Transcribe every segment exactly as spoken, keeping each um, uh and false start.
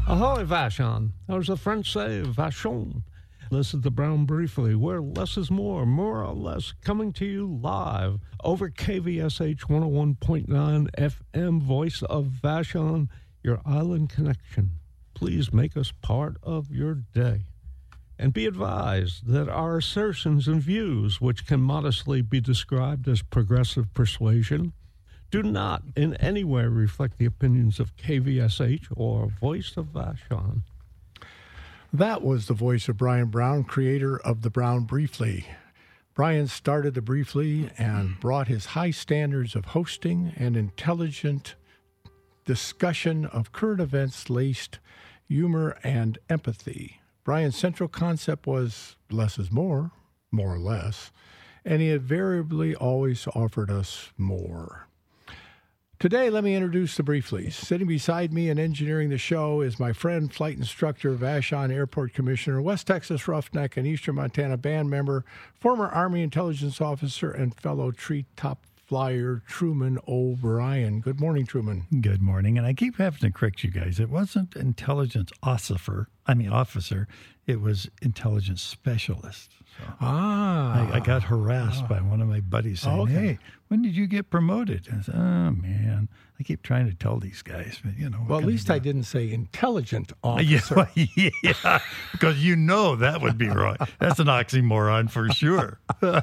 Ahoy, Vashon. Or as the French say, Vachon. This is the Brown Briefly, where less is more, more or less, coming to you live over K V S H one oh one point nine F M, Voice of Vashon, your island connection. Please make us part of your day. And be advised that our assertions and views, which can modestly be described as progressive persuasion, do not in any way reflect the opinions of K V S H or Voice of Vashon. That was the voice of Brian Brown, creator of the Brown Briefly. Brian started the Briefly and brought his high standards of hosting and intelligent discussion of current events laced humor and empathy. Brian's central concept was less is more, more or less, and he invariably always offered us more. Today, let me introduce the Brieflies. Sitting beside me and engineering the show is my friend, flight instructor, Vashon Airport Commissioner, West Texas Roughneck, and Eastern Montana band member, former Army intelligence officer, and fellow treetop flyer, Truman O'Brien. Good morning, Truman. Good morning. And I keep having to correct you guys. It wasn't intelligence officer. I mean, officer. It was intelligence specialist. So ah. I, I got harassed ah. by one of my buddies saying, okay. hey, when did you get promoted? And I said, oh, man. I keep trying to tell these guys, but, you know. Well, at least I didn't say intelligent officer. Yeah, yeah, because you know that would be wrong. That's an oxymoron for sure. Okay.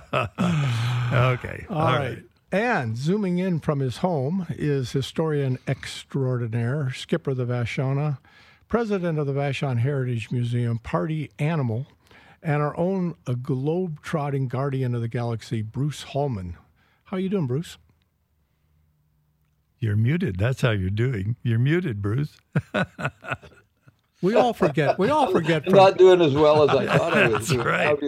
All, All right. right. And zooming in from his home is historian extraordinaire, skipper of the Vashona, president of the Vashon Heritage Museum, party animal, and our own a globe-trotting guardian of the galaxy, Bruce Holman. How you doing, Bruce? You're muted. That's how you're doing. You're muted, Bruce. We all forget. We all forget. I'm not doing as well as I thought I was doing. Right.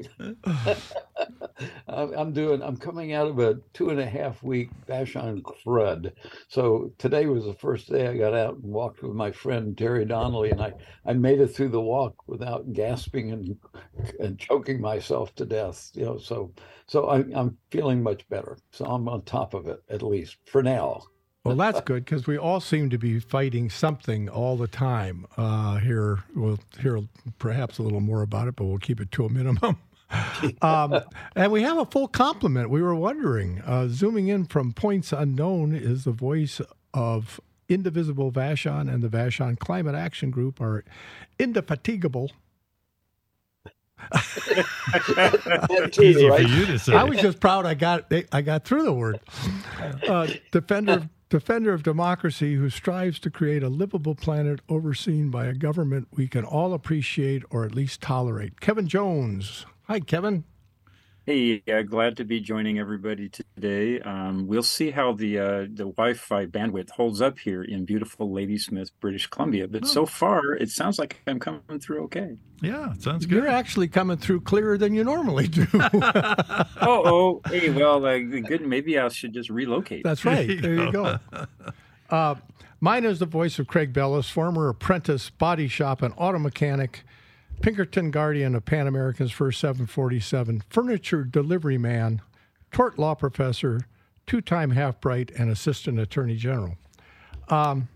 I'm doing. I'm coming out of a two and a half week Vashon crud. So today was the first day I got out and walked with my friend Terry Donnelly, and I, I made it through the walk without gasping and and choking myself to death. You know, so so I, I'm feeling much better. So I'm on top of it, at least for now. Well, that's good, because we all seem to be fighting something all the time. Uh, here, we'll hear perhaps a little more about it, but we'll keep it to a minimum. um, and we have a full complement. We were wondering, uh, zooming in from points unknown is the voice of Indivisible Vashon and the Vashon Climate Action Group, are indefatigable. Easy right? for you to say. I was just proud I got I got through the word. Uh, defender defender of democracy who strives to create a livable planet overseen by a government we can all appreciate or at least tolerate. Kevin Jones. Hi, Kevin. Hey, uh, glad to be joining everybody today. Um, we'll see how the uh, the Wi-Fi bandwidth holds up here in beautiful Ladysmith, British Columbia. But oh. so far, it sounds like I'm coming through okay. Yeah, it sounds good. You're actually coming through clearer than you normally do. oh, oh, hey, well, uh, good. Maybe I should just relocate. That's right. There you there go. You go. uh, mine is the voice of Craig Bellis, former apprentice, body shop, and auto mechanic, Pinkerton guardian of Pan American's first seven forty-seven, furniture delivery man, tort law professor, two-time half-bright, and assistant attorney general. Um,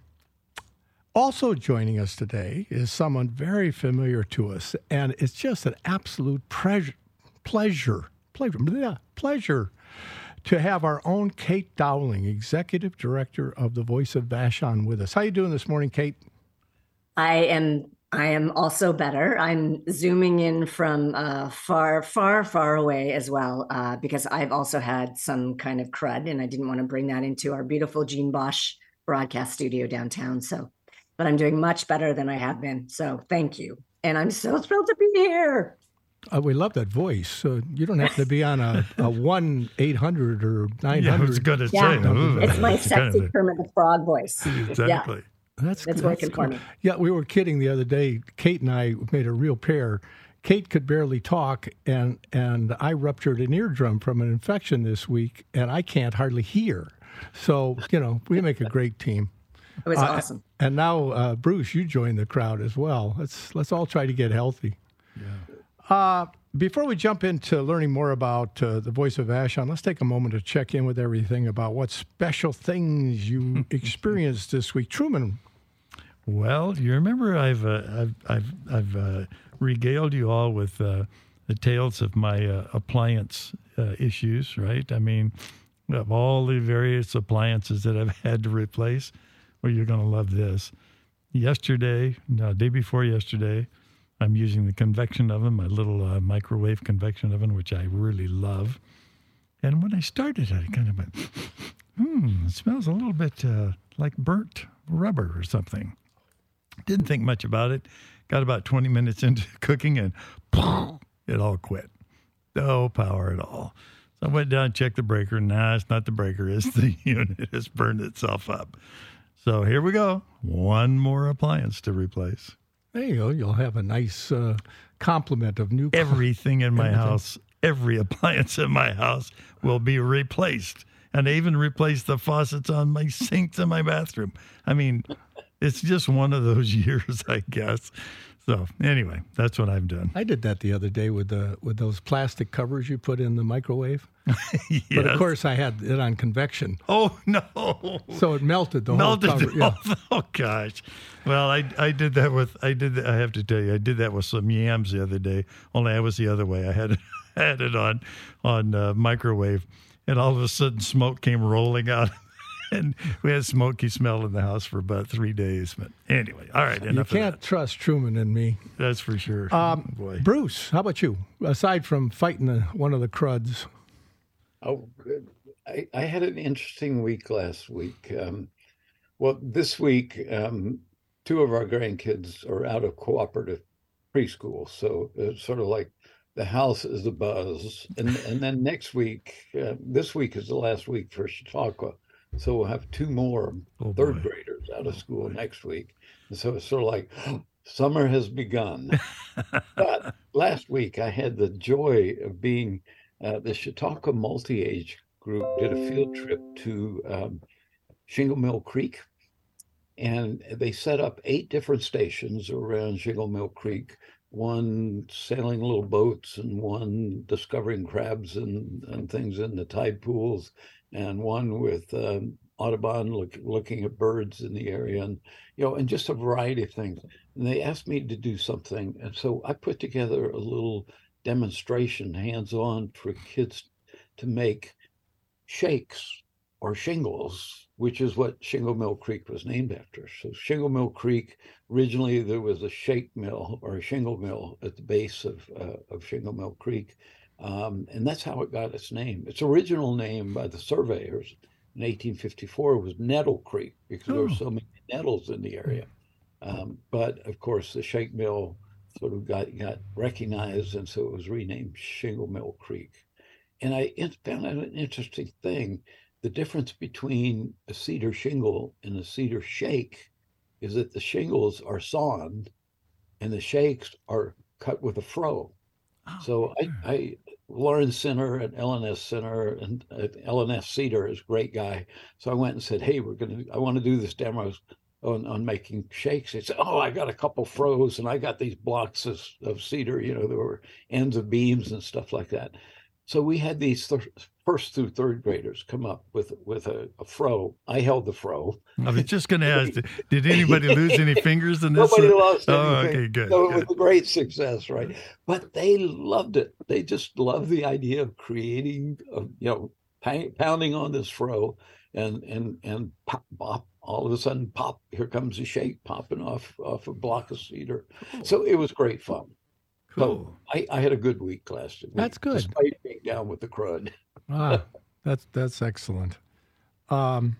also joining us today is someone very familiar to us, and it's just an absolute pleasure, pleasure, pleasure, bleh, pleasure to have our own Kate Dowling, executive director of the Voice of Vashon, with us. How you doing this morning, Kate? I am. I am also better. I'm zooming in from uh, far, far, far away as well, uh, because I've also had some kind of crud, and I didn't want to bring that into our beautiful Gene Bosch broadcast studio downtown. So, but I'm doing much better than I have been. So thank you. And I'm so thrilled to be here. Uh, we love that voice. Uh, you don't have to be on a, a one eight hundred or nine hundred. Yeah, I was going to yeah. say. Ooh, it's my sexy Kermit the Frog voice. Exactly. Yeah. That's, that's good. working that's for good. me. Yeah, we were kidding the other day. Kate and I made a real pair. Kate could barely talk, and and I ruptured an eardrum from an infection this week, and I can't hardly hear. So, you know, we make a great team. It was uh, awesome. And now, uh, Bruce, you joined the crowd as well. Let's let's all try to get healthy. Yeah. Uh, before we jump into learning more about uh, the Voice of Vashon, let's take a moment to check in with everything about what special things you experienced this week. Truman. Well, you remember I've uh, I've I've, I've uh, regaled you all with uh, the tales of my uh, appliance uh, issues, right? I mean, of all the various appliances that I've had to replace, well, you're going to love this. Yesterday, no, day before yesterday, I'm using the convection oven, my little uh, microwave convection oven, which I really love. And when I started, I kind of went, hmm, it smells a little bit uh, like burnt rubber or something. Didn't think much about it. Got about twenty minutes into cooking and it all quit. No power at all. So I went down and checked the breaker. Nah, it's not the breaker. It's the unit. It's burned itself up. So here we go. One more appliance to replace. There you go. You'll have a nice uh, complement of new... Everything in my everything. house, every appliance in my house will be replaced. And I even replaced the faucets on my sinks in my bathroom. I mean... It's just one of those years, I guess. So anyway, that's what I've done. I did that the other day with the with those plastic covers you put in the microwave. Yes. But of course, I had it on convection. Oh no! So it melted the melted whole cover. The yeah. whole, oh gosh! Well, I I did that with I did that, I have to tell you I did that with some yams the other day. Only I was the other way. I had it, had it on on uh, microwave, and all of a sudden smoke came rolling out. And we had smoky smell in the house for about three days. But anyway, all right, enough You can't of that. trust Truman and me. That's for sure. Um, Boy. Bruce, how about you? Aside from fighting the, one of the cruds. Oh, good. I, I had an interesting week last week. Um, well, this week, um, two of our grandkids are out of cooperative preschool. So it's sort of like the house is a buzz. And, and then next week, uh, this week is the last week for Chautauqua. So we'll have two more Oh, third boy. graders out of school next week. And so it's sort of like oh, summer has begun. But last week I had the joy of being uh, the Chautauqua multi-age group did a field trip to um, Shingle Mill Creek. And they set up eight different stations around Shingle Mill Creek, one sailing little boats and one discovering crabs and, and things in the tide pools, and one with um, Audubon look, looking at birds in the area, and you know, and just a variety of things. And they asked me to do something, and so I put together a little demonstration, hands-on, for kids to make shakes or shingles, which is what Shingle Mill Creek was named after. So Shingle Mill Creek, originally there was a shake mill or a shingle mill at the base of uh, of Shingle Mill Creek. Um, and that's how it got its name. Its original name by the surveyors in eighteen fifty-four was Nettle Creek because oh. there were so many nettles in the area. Um, but of course, the shake mill sort of got, got recognized, and so it was renamed Shingle Mill Creek. And I found out an interesting thing. The difference between a cedar shingle and a cedar shake is that the shingles are sawn and the shakes are cut with a froe. Oh, so I, I, Lauren Sinner at L N S Center and uh, L N S Cedar is a great guy. So I went and said, hey, we're going to, I want to do this demo on, on making shakes. He said, oh, I got a couple froes and I got these blocks of, of cedar, you know, there were ends of beams and stuff like that. So we had these th- first through third graders come up with with a, a fro. I held the fro. I was just going to ask, did anybody lose any fingers in this? Nobody lost anything. Oh, okay, good. So good. it was a great success, right? But they loved it. They just loved the idea of creating, of, you know, p- pounding on this fro, and and and pop, pop. All of a sudden, pop! Here comes a shake popping off off a block of cedar. Cool. So it was great fun. Cool. So I, I had a good week last week. That's good. Despite being down with the crud. Ah, that's that's excellent. Um,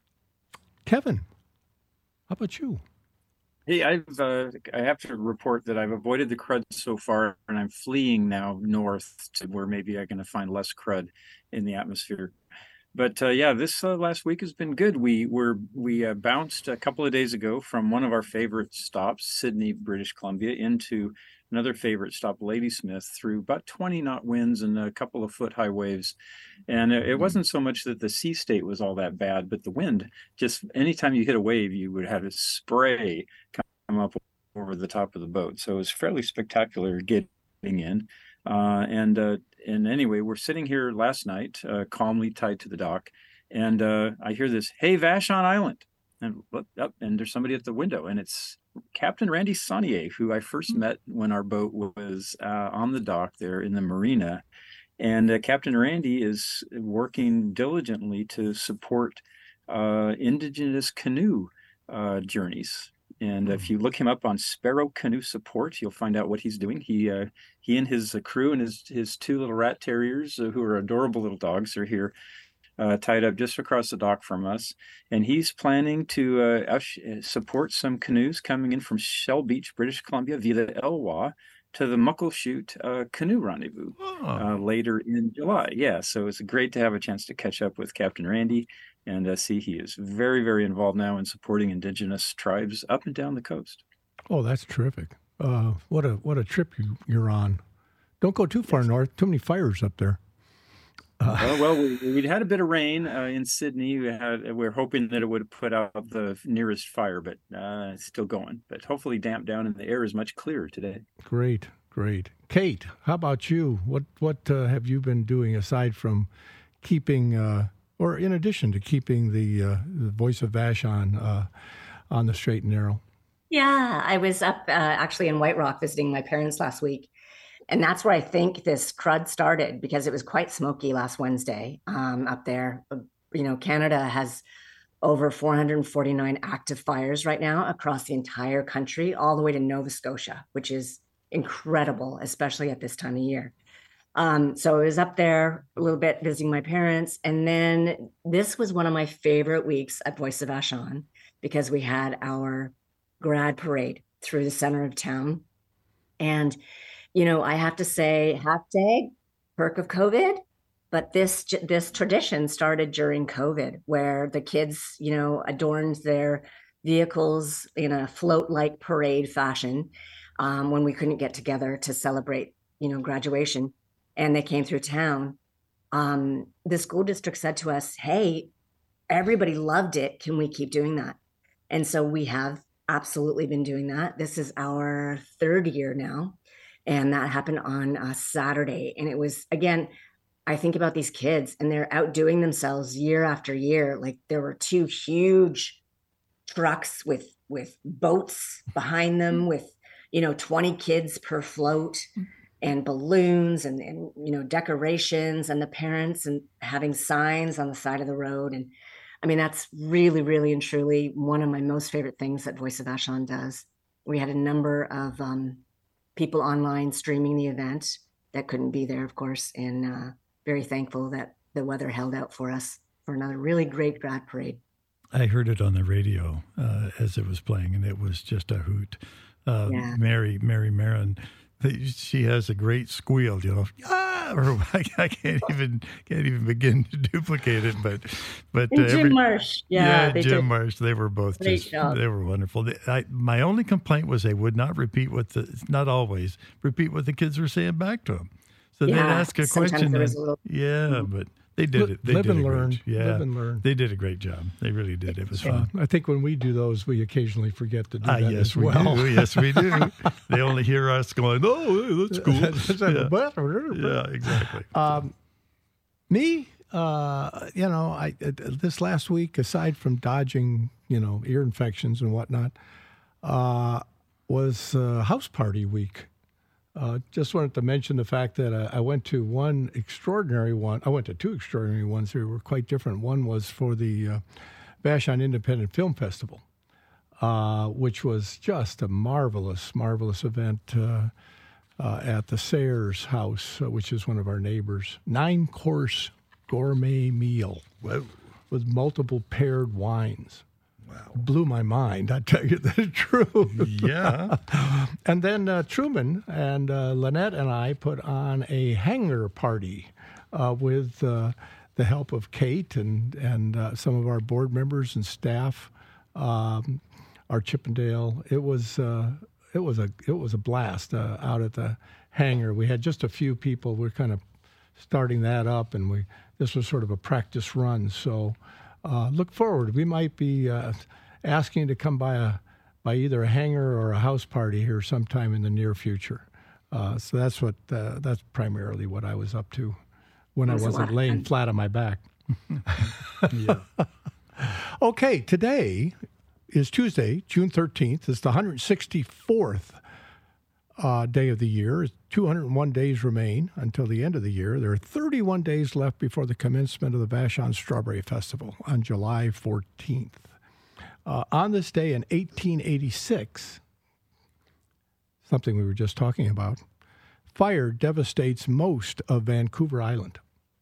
Kevin, how about you? Hey, I've uh, I have to report that I've avoided the crud so far, and I'm fleeing now north to where maybe I'm going to find less crud in the atmosphere. But uh, yeah, this uh, last week has been good. We were we uh, bounced a couple of days ago from one of our favorite stops, Sydney, British Columbia, into another favorite stop, Ladysmith, through about twenty knot winds and a couple of foot high waves. And it wasn't so much that the sea state was all that bad, but the wind, just anytime you hit a wave, you would have a spray come up over the top of the boat. So it was fairly spectacular getting in. Uh, and uh, and anyway, we're sitting here last night, uh, calmly tied to the dock, and uh, I hear this, "Hey, Vashon Island." and look up, and there's somebody at the window, and it's Captain Randy Saunier, who I first met when our boat was uh, on the dock there in the marina. And uh, Captain Randy is working diligently to support uh, indigenous canoe uh, journeys. And if you look him up on Sparrow Canoe Support, you'll find out what he's doing. He uh, he and his uh, crew and his his two little rat terriers, uh, who are adorable little dogs, are here uh, tied up just across the dock from us. And he's planning to uh, support some canoes coming in from Shell Beach, British Columbia, via the Elwha to the Muckleshoot uh, Canoe Rendezvous oh. uh, later in July. Yeah, so it's great to have a chance to catch up with Captain Randy and uh, see he is very, very involved now in supporting indigenous tribes up and down the coast. Oh, that's terrific. Uh, what a what a trip you, you're on. Don't go too far yes. north. Too many fires up there. Uh, uh, well, we, we'd had a bit of rain uh, in Sydney. We had, we're hoping that it would put out the nearest fire, but uh, it's still going. But hopefully damped down and the air is much clearer today. Great, great. Kate, how about you? What what uh, have you been doing aside from keeping, uh, or in addition to keeping the, uh, the Voice of Vashon uh, on the straight and narrow? Yeah, I was up uh, actually in White Rock visiting my parents last week. And that's where I think this crud started, because it was quite smoky last Wednesday um, up there. You know, Canada has over four hundred forty-nine active fires right now across the entire country, all the way to Nova Scotia, which is incredible, especially at this time of year. Um, so I was up there a little bit visiting my parents. And then this was one of my favorite weeks at Voice of Vashon, because we had our grad parade through the center of town. And you know, I have to say, hashtag perk of COVID, but this this tradition started during COVID, where the kids, you know, adorned their vehicles in a float-like parade fashion um, when we couldn't get together to celebrate, you know, graduation, and they came through town. Um, the school district said to us, "Hey, everybody loved it. Can we keep doing that?" And so we have absolutely been doing that. This is our third year now. And that happened on a Saturday. And it was, again, I think about these kids and they're outdoing themselves year after year. Like there were two huge trucks with, with boats behind them with, you know, twenty kids per float and balloons and, and, you know, decorations, and the parents and having signs on the side of the road. And I mean, that's really, really and truly one of my most favorite things that Voice of Vashon does. We had a number of, um, people online streaming the event that couldn't be there, of course, and uh, very thankful that the weather held out for us for another really great grad parade. I heard it on the radio uh, as it was playing, and it was just a hoot. Uh, yeah. Mary, Mary Marin, she has a great squeal, you know. Ah, or I, I can't even can't even begin to duplicate it, but but and uh, Jim every, Marsh, yeah, yeah, Jim did. Marsh, they were both great just job. They were wonderful. They, I, my only complaint was they would not repeat what the not always repeat what the kids were saying back to them. So yeah, they'd ask a question, and, a little, yeah, mm-hmm. but. They did it. They live did and a learn. Great, yeah, live and learn. They did a great job. They really did. It was fun. Uh, I think when we do those, we occasionally forget to do ah, that yes, as we well. do. Yes, we do. They only hear us going, "Oh, hey, that's cool." yeah. yeah, exactly. Um, me, uh, you know, I uh, this last week, aside from dodging, you know, ear infections and whatnot, uh, was uh, house party week. Uh, just wanted to mention the fact that uh, I went to one extraordinary one. I went to two extraordinary ones. They were quite different. One was for the uh, Vashon Independent Film Festival, uh, which was just a marvelous, marvelous event uh, uh, at the Sayers House, uh, which is one of our neighbors. Nine-course gourmet meal Whoa. with multiple paired wines. Wow. Blew my mind, I tell you the truth. Yeah. And then uh, Truman and uh, Lynette and I put on a hangar party uh, with uh, the help of Kate and, and uh, some of our board members and staff, um, our Chippendale. It was uh, it was a it was a blast uh, out at the hangar. We had just a few people. We're kind of starting that up, and we this was sort of a practice run. So. Uh, look forward. We might be uh, asking you to come by a by either a hangar or a house party here sometime in the near future. Uh, so that's what uh, that's primarily what I was up to when I wasn't laying flat on my back. yeah. Okay, today is Tuesday, June thirteenth. It's the one hundred sixty-fourth uh, day of the year. two hundred one days remain until the end of the year. There are thirty-one days left before the commencement of the Vashon Strawberry Festival on July fourteenth. Uh, on this day in eighteen eighty-six, something we were just talking about, fire devastates most of Vancouver Island.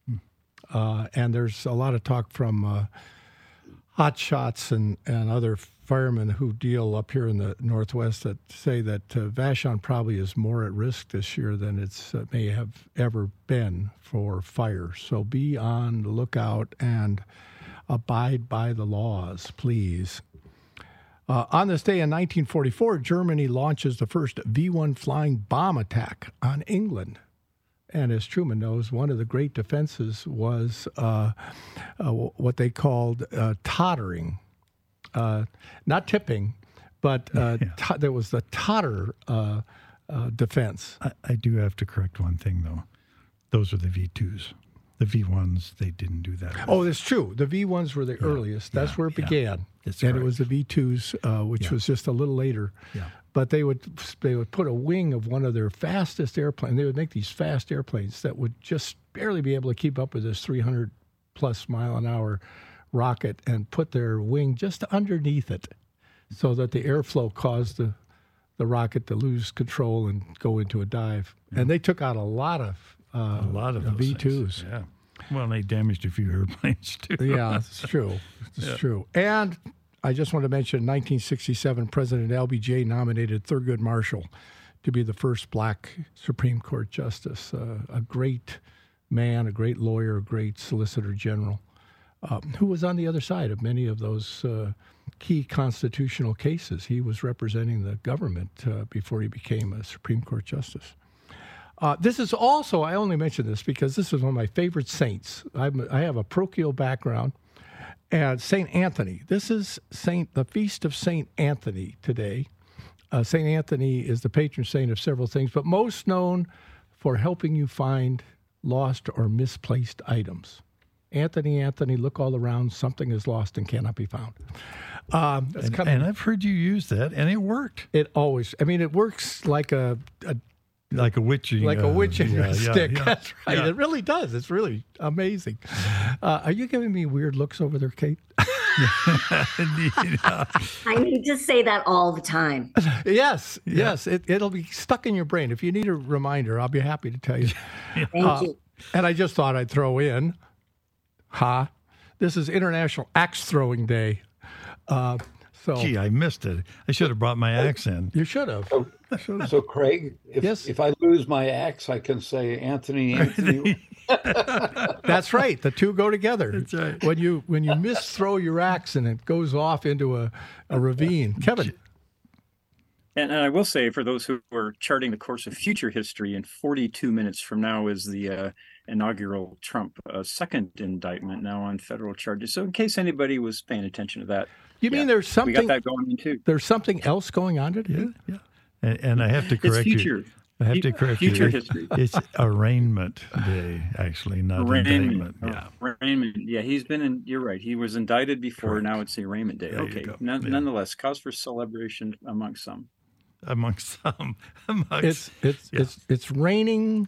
Uh, and there's a lot of talk from uh, hot shots and, and other firemen who deal up here in the Northwest that say that uh, Vashon probably is more at risk this year than it's uh, may have ever been for fire. So be on the lookout and abide by the laws, please. Uh, on this day in nineteen forty-four, Germany launches the first V one flying bomb attack on England. And as Truman knows, one of the great defenses was uh, uh, what they called uh, tottering. Uh, not tipping, but uh, yeah. to- there was the totter uh, uh, defense. I, I do have to correct one thing, though. Those are the V twos. The V ones, they didn't do that. Oh, that's true. The V ones were the yeah, earliest. That's yeah, where it began. Yeah. That's and correct. It was the V twos, uh, which yeah. was just a little later. Yeah. But they would they would put a wing of one of their fastest airplanes. They would make these fast airplanes that would just barely be able to keep up with this three hundred plus mile an hour rocket and put their wing just underneath it so that the airflow caused the, the rocket to lose control and go into a dive. Yeah. And they took out a lot of, uh, a lot of V twos. Things. Yeah. Well, they damaged a few airplanes, too. Yeah, it's true. It's yeah. true. And I just want to mention in nineteen sixty-seven, President L B J nominated Thurgood Marshall to be the first black Supreme Court justice, uh, a great man, a great lawyer, a great solicitor general, uh, who was on the other side of many of those uh, key constitutional cases. He was representing the government uh, before he became a Supreme Court justice. Uh, this is also, I only mention this because this is one of my favorite saints. I'm, I have a parochial background. And Saint Anthony. This is Saint the feast of Saint Anthony today. Uh, Saint Anthony is the patron saint of several things, but most known for helping you find lost or misplaced items. Anthony, Anthony, look all around. Something is lost and cannot be found. Um, and, kind of, and I've heard you use that, and it worked. It always. I mean, it works like a. a Like a witching, like a witching uh, yeah, stick. Yeah, yeah. That's right. Yeah. It really does. It's really amazing. Uh, are you giving me weird looks over there, Kate? I need to say that all the time. Yes, yeah. yes. It, it'll be stuck in your brain. If you need a reminder, I'll be happy to tell you. Thank uh, you. And I just thought I'd throw in, ha, this is International Axe Throwing Day. Uh, so Gee, I missed it. I should have brought my axe in. You should have. So, so Craig, if, Yes. if I lose my axe, I can say Anthony, Anthony. That's right. The two go together. That's right. When you when you misthrow your axe and it goes off into a, a ravine. Kevin. And, and I will say, for those who are charting the course of future history, in forty-two minutes from now is the uh, inaugural Trump uh, second indictment now on federal charges. So in case anybody was paying attention to that. You yeah, mean there's something we got that going in too. There's something else going on today? Yeah, yeah. And, and I have to correct it's future. you. I have to correct future you. history. It's arraignment day, actually, not arraignment. indictment. Yeah. Oh, arraignment. Yeah, he's been in. You're right. He was indicted before. Correct. Now it's the arraignment day. There you okay. go. None, Yeah. Nonetheless, cause for celebration among some. Amongst some. Amongst, It's it's yeah. it's it's raining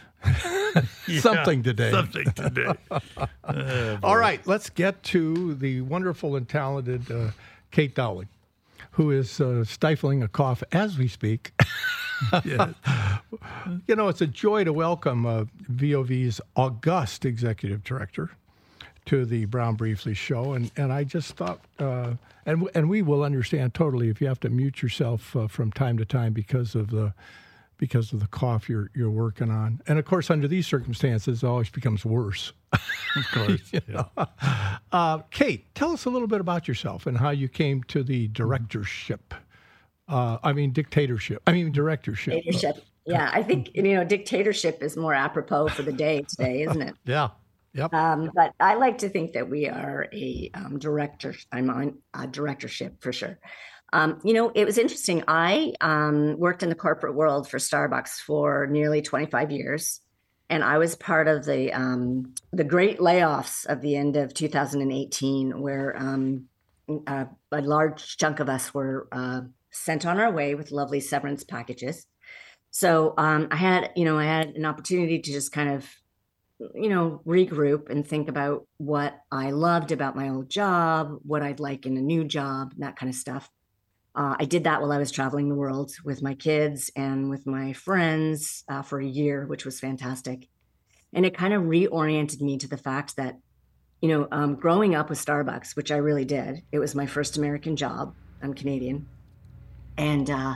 Yeah, something today. Something today. Uh, All right, let's get to the wonderful and talented uh, Kate Dowling, who is uh, stifling a cough as we speak. yeah. You know, it's a joy to welcome uh, V O V's august executive director to the Brown Briefly show, and and I just thought, uh, and and we will understand totally if you have to mute yourself uh, from time to time because of the because of the cough you're you're working on, and of course under these circumstances it always becomes worse. Of course. You Yeah. know? uh, Kate, tell us a little bit about yourself and how you came to the directorship. Uh, I mean dictatorship. I mean directorship. Dictatorship. Yeah, I think you know dictatorship is more apropos for the day today, isn't it? Yeah. Yep. Um, but I like to think that we are a um, director. I'm on a directorship for sure. Um, you know, it was interesting. I um, worked in the corporate world for Starbucks for nearly twenty-five years, and I was part of the um, the great layoffs of the end of two thousand eighteen, where um, uh, a large chunk of us were uh, sent on our way with lovely severance packages. So um, I had, you know, I had an opportunity to just kind of, you know, regroup and think about what I loved about my old job, what I'd like in a new job, that kind of stuff. Uh, I did that while I was traveling the world with my kids and with my friends uh, for a year, which was fantastic. And it kind of reoriented me to the fact that, you know, um, growing up with Starbucks, which I really did, it was my first American job. I'm Canadian. And uh,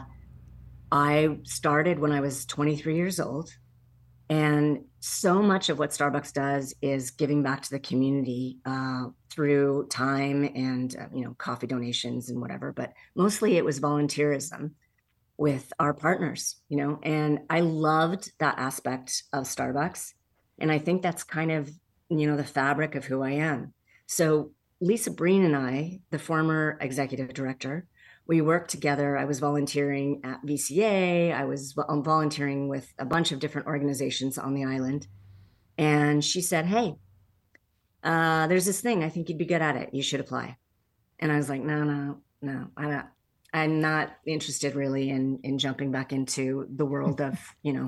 I started when I was twenty-three years old. And so much of what Starbucks does is giving back to the community uh, through time and, uh, you know, coffee donations and whatever. But mostly it was volunteerism with our partners, you know, and I loved that aspect of Starbucks. And I think that's kind of, you know, the fabric of who I am. So Lisa Breen and I, the former executive director, we worked together. I was volunteering at V C A. I was volunteering with a bunch of different organizations on the island. And she said, hey, uh, there's this thing. I think you'd be good at it. You should apply. And I was like, no, no, no, I'm not. I'm not interested really in, in jumping back into the world of, you know,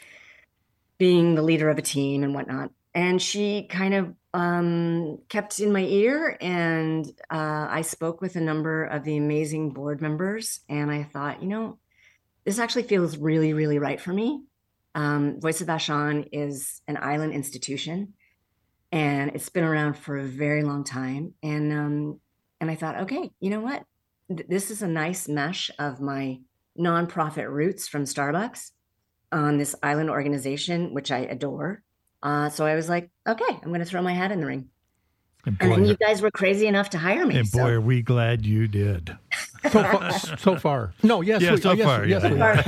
being the leader of a team and whatnot. And she kind of um, kept in my ear, and uh, I spoke with a number of the amazing board members, and I thought, you know, this actually feels really, really right for me. Um, Voice of Vashon is an island institution, and it's been around for a very long time. And um, and I thought, okay, you know what? Th- this is a nice mesh of my nonprofit roots from Starbucks on this island organization, which I adore. Uh, so I was like, okay, I'm going to throw my hat in the ring. And, boy, and then you guys were crazy enough to hire me. And boy, so. are we glad you did. So far. so far. No, yes. Yeah, we, so oh, yes, far. Yes,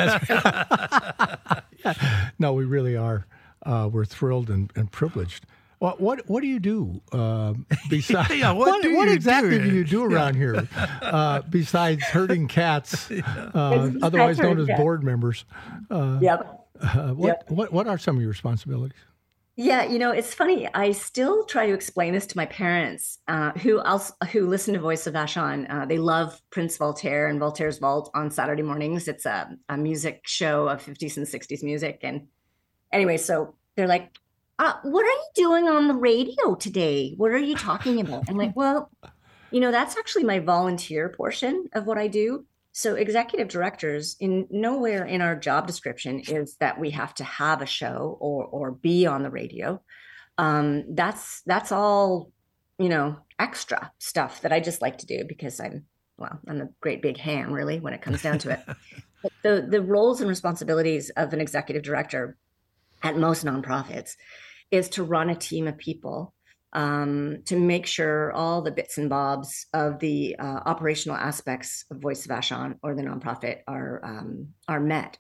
Yeah. we are. No, we really are. Uh, we're thrilled and, and privileged. What what what do you do uh, besides? yeah, what, what, do what you exactly do? do you do around here uh, besides herding cats, uh, otherwise known as board members? Uh, yep. Uh, what, yep. what what are some of your responsibilities? Yeah, you know, it's funny. I still try to explain this to my parents, uh, who also who listen to Voice of Vashon. Uh, they love Prince Voltaire and Voltaire's Vault on Saturday mornings. It's a, a music show of fifties and sixties music. And anyway, so they're like, uh, what are you doing on the radio today? What are you talking about? I'm like, well, you know, that's actually my volunteer portion of what I do. So executive directors, in nowhere in our job description is that we have to have a show or or be on the radio. Um, that's that's all, you know, extra stuff that I just like to do because I'm, well, I'm a great big ham, really, when it comes down to it. But the the roles and responsibilities of an executive director at most nonprofits is to run a team of people, um, to make sure all the bits and bobs of the uh, operational aspects of Voice of Vashon or the nonprofit are um, are met.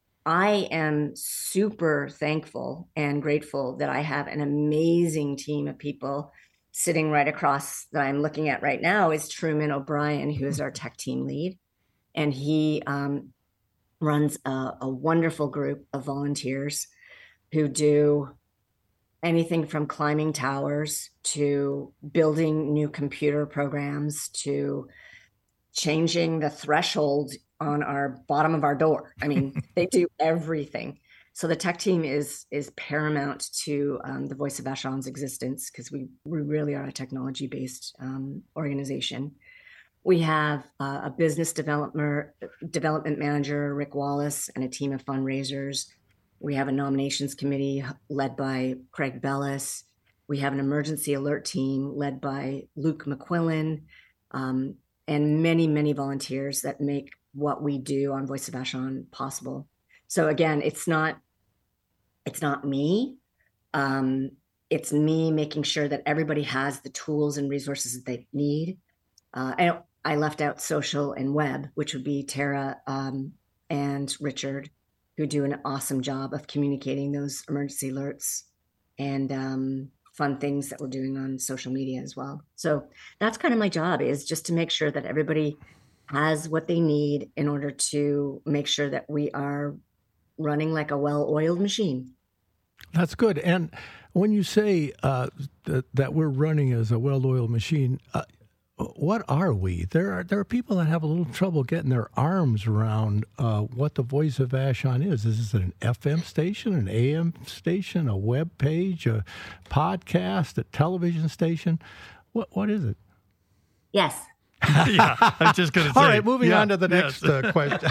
I am super thankful and grateful that I have an amazing team of people sitting right across that I'm looking at right now is Truman O'Brien, who is our tech team lead. And he um, runs a, a wonderful group of volunteers who do anything from climbing towers to building new computer programs to changing the threshold on our bottom of our door. I mean, they do everything. So the tech team is is paramount to um, the Voice of Vashon's existence because we, we really are a technology-based um, organization. We have uh, a business development development manager, Rick Wallace, and a team of fundraisers. We have a nominations committee led by Craig Bellis. We have an emergency alert team led by Luke McQuillan, um, and many, many volunteers that make what we do on Voice of Vashon possible. So again, it's not, it's not me. Um, it's me making sure that everybody has the tools and resources that they need. Uh, I, I left out social and web, which would be Tara um, and Richard, who do an awesome job of communicating those emergency alerts and um, fun things that we're doing on social media as well. So that's kind of my job, is just to make sure that everybody has what they need in order to make sure that we are running like a well-oiled machine. That's good. And when you say uh, that, that we're running as a well-oiled machine, uh, what are we? There are there are people that have a little trouble getting their arms around uh, what the Voice of Vashon is. Is it an F M station, an A M station, a web page, a podcast, a television station? What what is it? Yes. Yeah, I was just going to say. All right, moving yeah, on to the next yes. uh, question.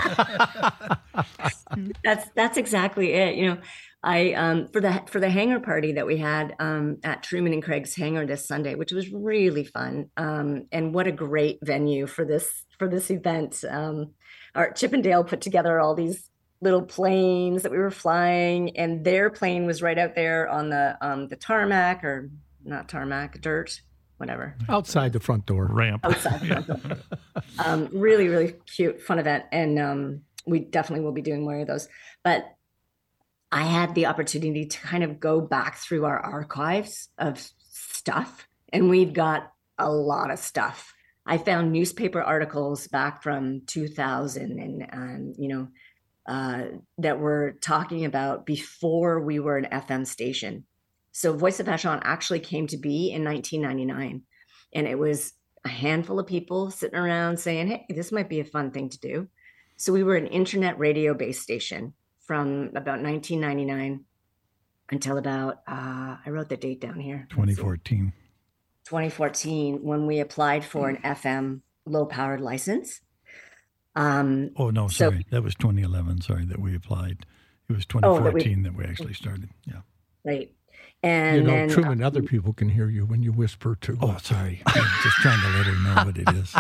That's that's exactly it. You know, I um, for the for the hangar party that we had um, at Truman and Craig's hangar this Sunday, which was really fun, um, and what a great venue for this for this event. Um, our Chippendale put together all these little planes that we were flying, and their plane was right out there on the um, the tarmac or not tarmac, dirt. Whatever. Outside the front door. Ramp. Outside the front door. um, really, really cute, fun event. And um, we definitely will be doing more of those. But I had the opportunity to kind of go back through our archives of stuff. And we've got a lot of stuff. I found newspaper articles back from two thousand and, um, you know, uh, that were talking about before we were an F M station. So Voice of Vashon actually came to be in nineteen ninety-nine. And it was a handful of people sitting around saying, hey, this might be a fun thing to do. So we were an internet radio-based station from about nineteen ninety-nine until about, uh, I wrote the date down here. twenty fourteen. twenty fourteen, when we applied for an F M low-powered license. Um, Oh, no, so- sorry. That was twenty eleven, sorry, that we applied. It was Oh, that we- twenty fourteen that we actually started. Yeah. right. And You know, then, Truman, other people can hear you when you whisper too. Oh, sorry. I'm just trying to let her know what it is.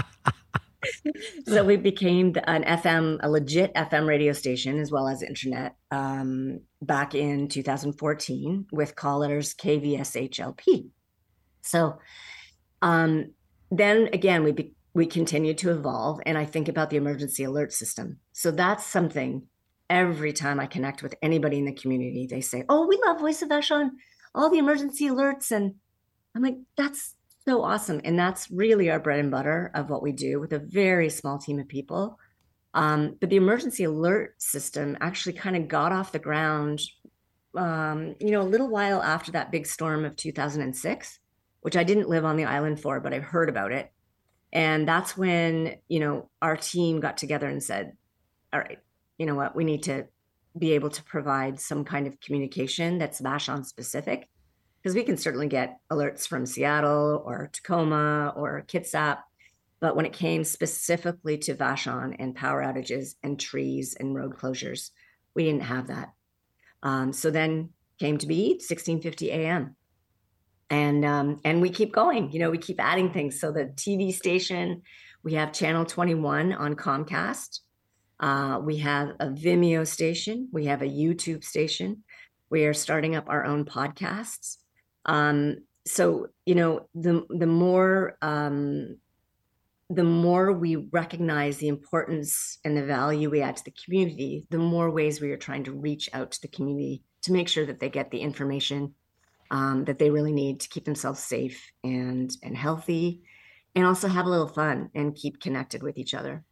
So we became an F M, a legit F M radio station, as well as internet, um, back in two thousand fourteen with call letters K V S H L P. So um, then again, we be, we continued to evolve, and I think about the emergency alert system. So that's something every time I connect with anybody in the community, they say, "Oh, we love Voice of Vashon, all the emergency alerts," and I'm like, "That's so awesome." And that's really our bread and butter of what we do with a very small team of people. Um, but the emergency alert system actually kind of got off the ground, um, you know, a little while after that big storm of two thousand six, which I didn't live on the island for, but I've heard about it. And that's when, you know, our team got together and said, all right, you know what, we need to be able to provide some kind of communication that's Vashon specific. Because we can certainly get alerts from Seattle or Tacoma or Kitsap. But when it came specifically to Vashon and power outages and trees and road closures, we didn't have that. Um, so then came to be sixteen fifty A M. And um, and we keep going. You know, we keep adding things. So the T V station, we have Channel twenty-one on Comcast. Uh, we have a Vimeo station. We have a YouTube station. We are starting up our own podcasts. Um, so, you know, the, the more, um, the more we recognize the importance and the value we add to the community, the more ways we are trying to reach out to the community to make sure that they get the information, um, that they really need to keep themselves safe and, and healthy, and also have a little fun and keep connected with each other.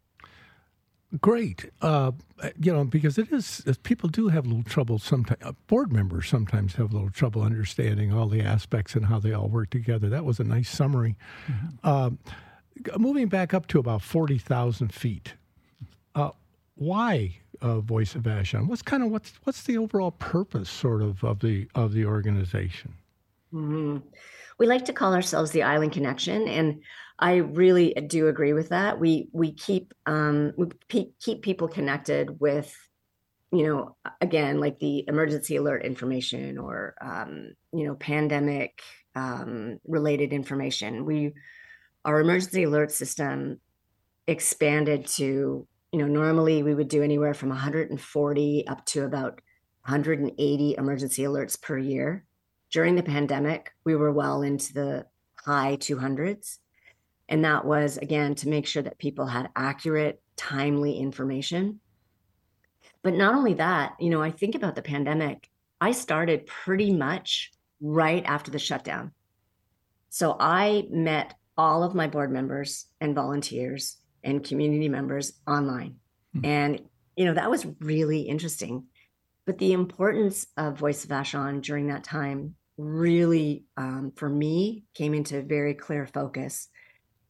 Great. Uh, you know, because it is, people do have a little trouble sometimes. Board members sometimes have a little trouble understanding all the aspects and how they all work together. That was a nice summary. Mm-hmm. Um, moving back up to about forty thousand feet, uh, why uh, Voice of Vashon? What's kind of, what's, what's the overall purpose sort of of the, of the organization? Mm-hmm. We like to call ourselves the Island Connection, and I really do agree with that. We we keep um, we pe- keep people connected with, you know, again, like the emergency alert information or um, you know, pandemic um, related information. We our emergency alert system expanded to, you know, normally we would do anywhere from one hundred forty up to about one hundred eighty emergency alerts per year. During the pandemic, we were well into the high two hundreds. And that was, again, to make sure that people had accurate, timely information. But not only that, you know, I think about the pandemic, I started pretty much right after the shutdown. So I met all of my board members and volunteers and community members online. Mm-hmm. And, you know, that was really interesting. But the importance of Voice of Vashon during that time really, um, for me, came into very clear focus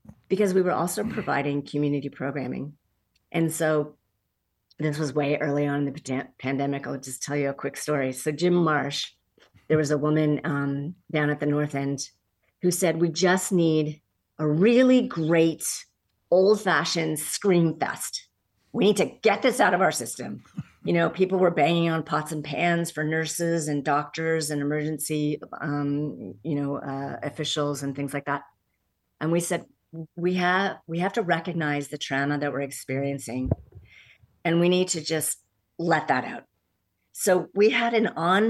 because we were also providing community programming. And so this was way early on in the pandemic. I'll just tell you a quick story. So Jim Marsh, there was a woman um, down at the North End who said, we just need a really great old-fashioned scream fest. We need to get this out of our system. You know, people were banging on pots and pans for nurses and doctors and emergency, um, you know, uh, officials and things like that. And we said, we have we have to recognize the trauma that we're experiencing, and we need to just let that out. So we had an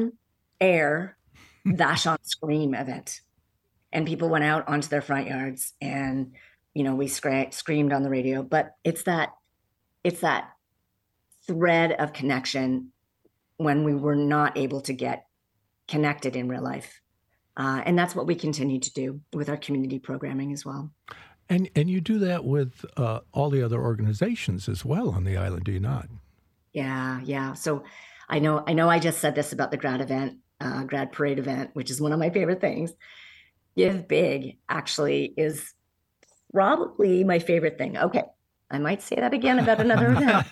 on-air Vashon Scream event, and people went out onto their front yards, and you know, we scra- screamed on the radio. But it's that it's that thread of connection when we were not able to get connected in real life, uh, and that's what we continue to do with our community programming as well. And and you do that with uh, all the other organizations as well on the island, do you not? Yeah, yeah. So I know I know I just said this about the grad event, uh, grad parade event, which is one of my favorite things. Give Big actually is probably my favorite thing. Okay, I might say that again about another event.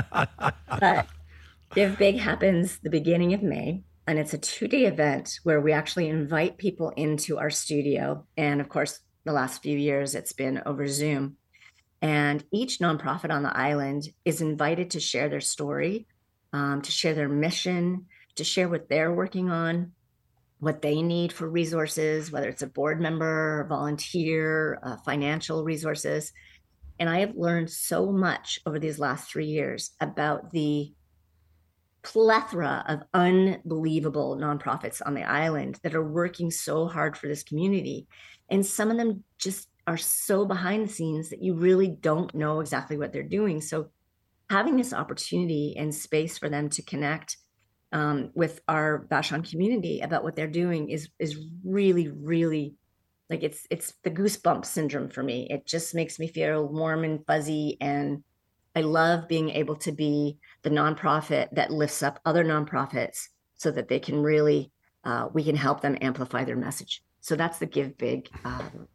But Give Big happens the beginning of May, and it's a two-day event where we actually invite people into our studio. And of course, the last few years, it's been over Zoom. And each nonprofit on the island is invited to share their story, um, to share their mission, to share what they're working on, what they need for resources, whether it's a board member, volunteer, uh, financial resources. And I have learned so much over these last three years about the plethora of unbelievable nonprofits on the island that are working so hard for this community. And some of them just are so behind the scenes that you really don't know exactly what they're doing. So having this opportunity and space for them to connect um, with our Vashon community about what they're doing is is really, really, like it's it's the goosebump syndrome for me. It just makes me feel warm and fuzzy. And I love being able to be the nonprofit that lifts up other nonprofits so that they can really, uh, we can help them amplify their message. So that's the Give Big. Um,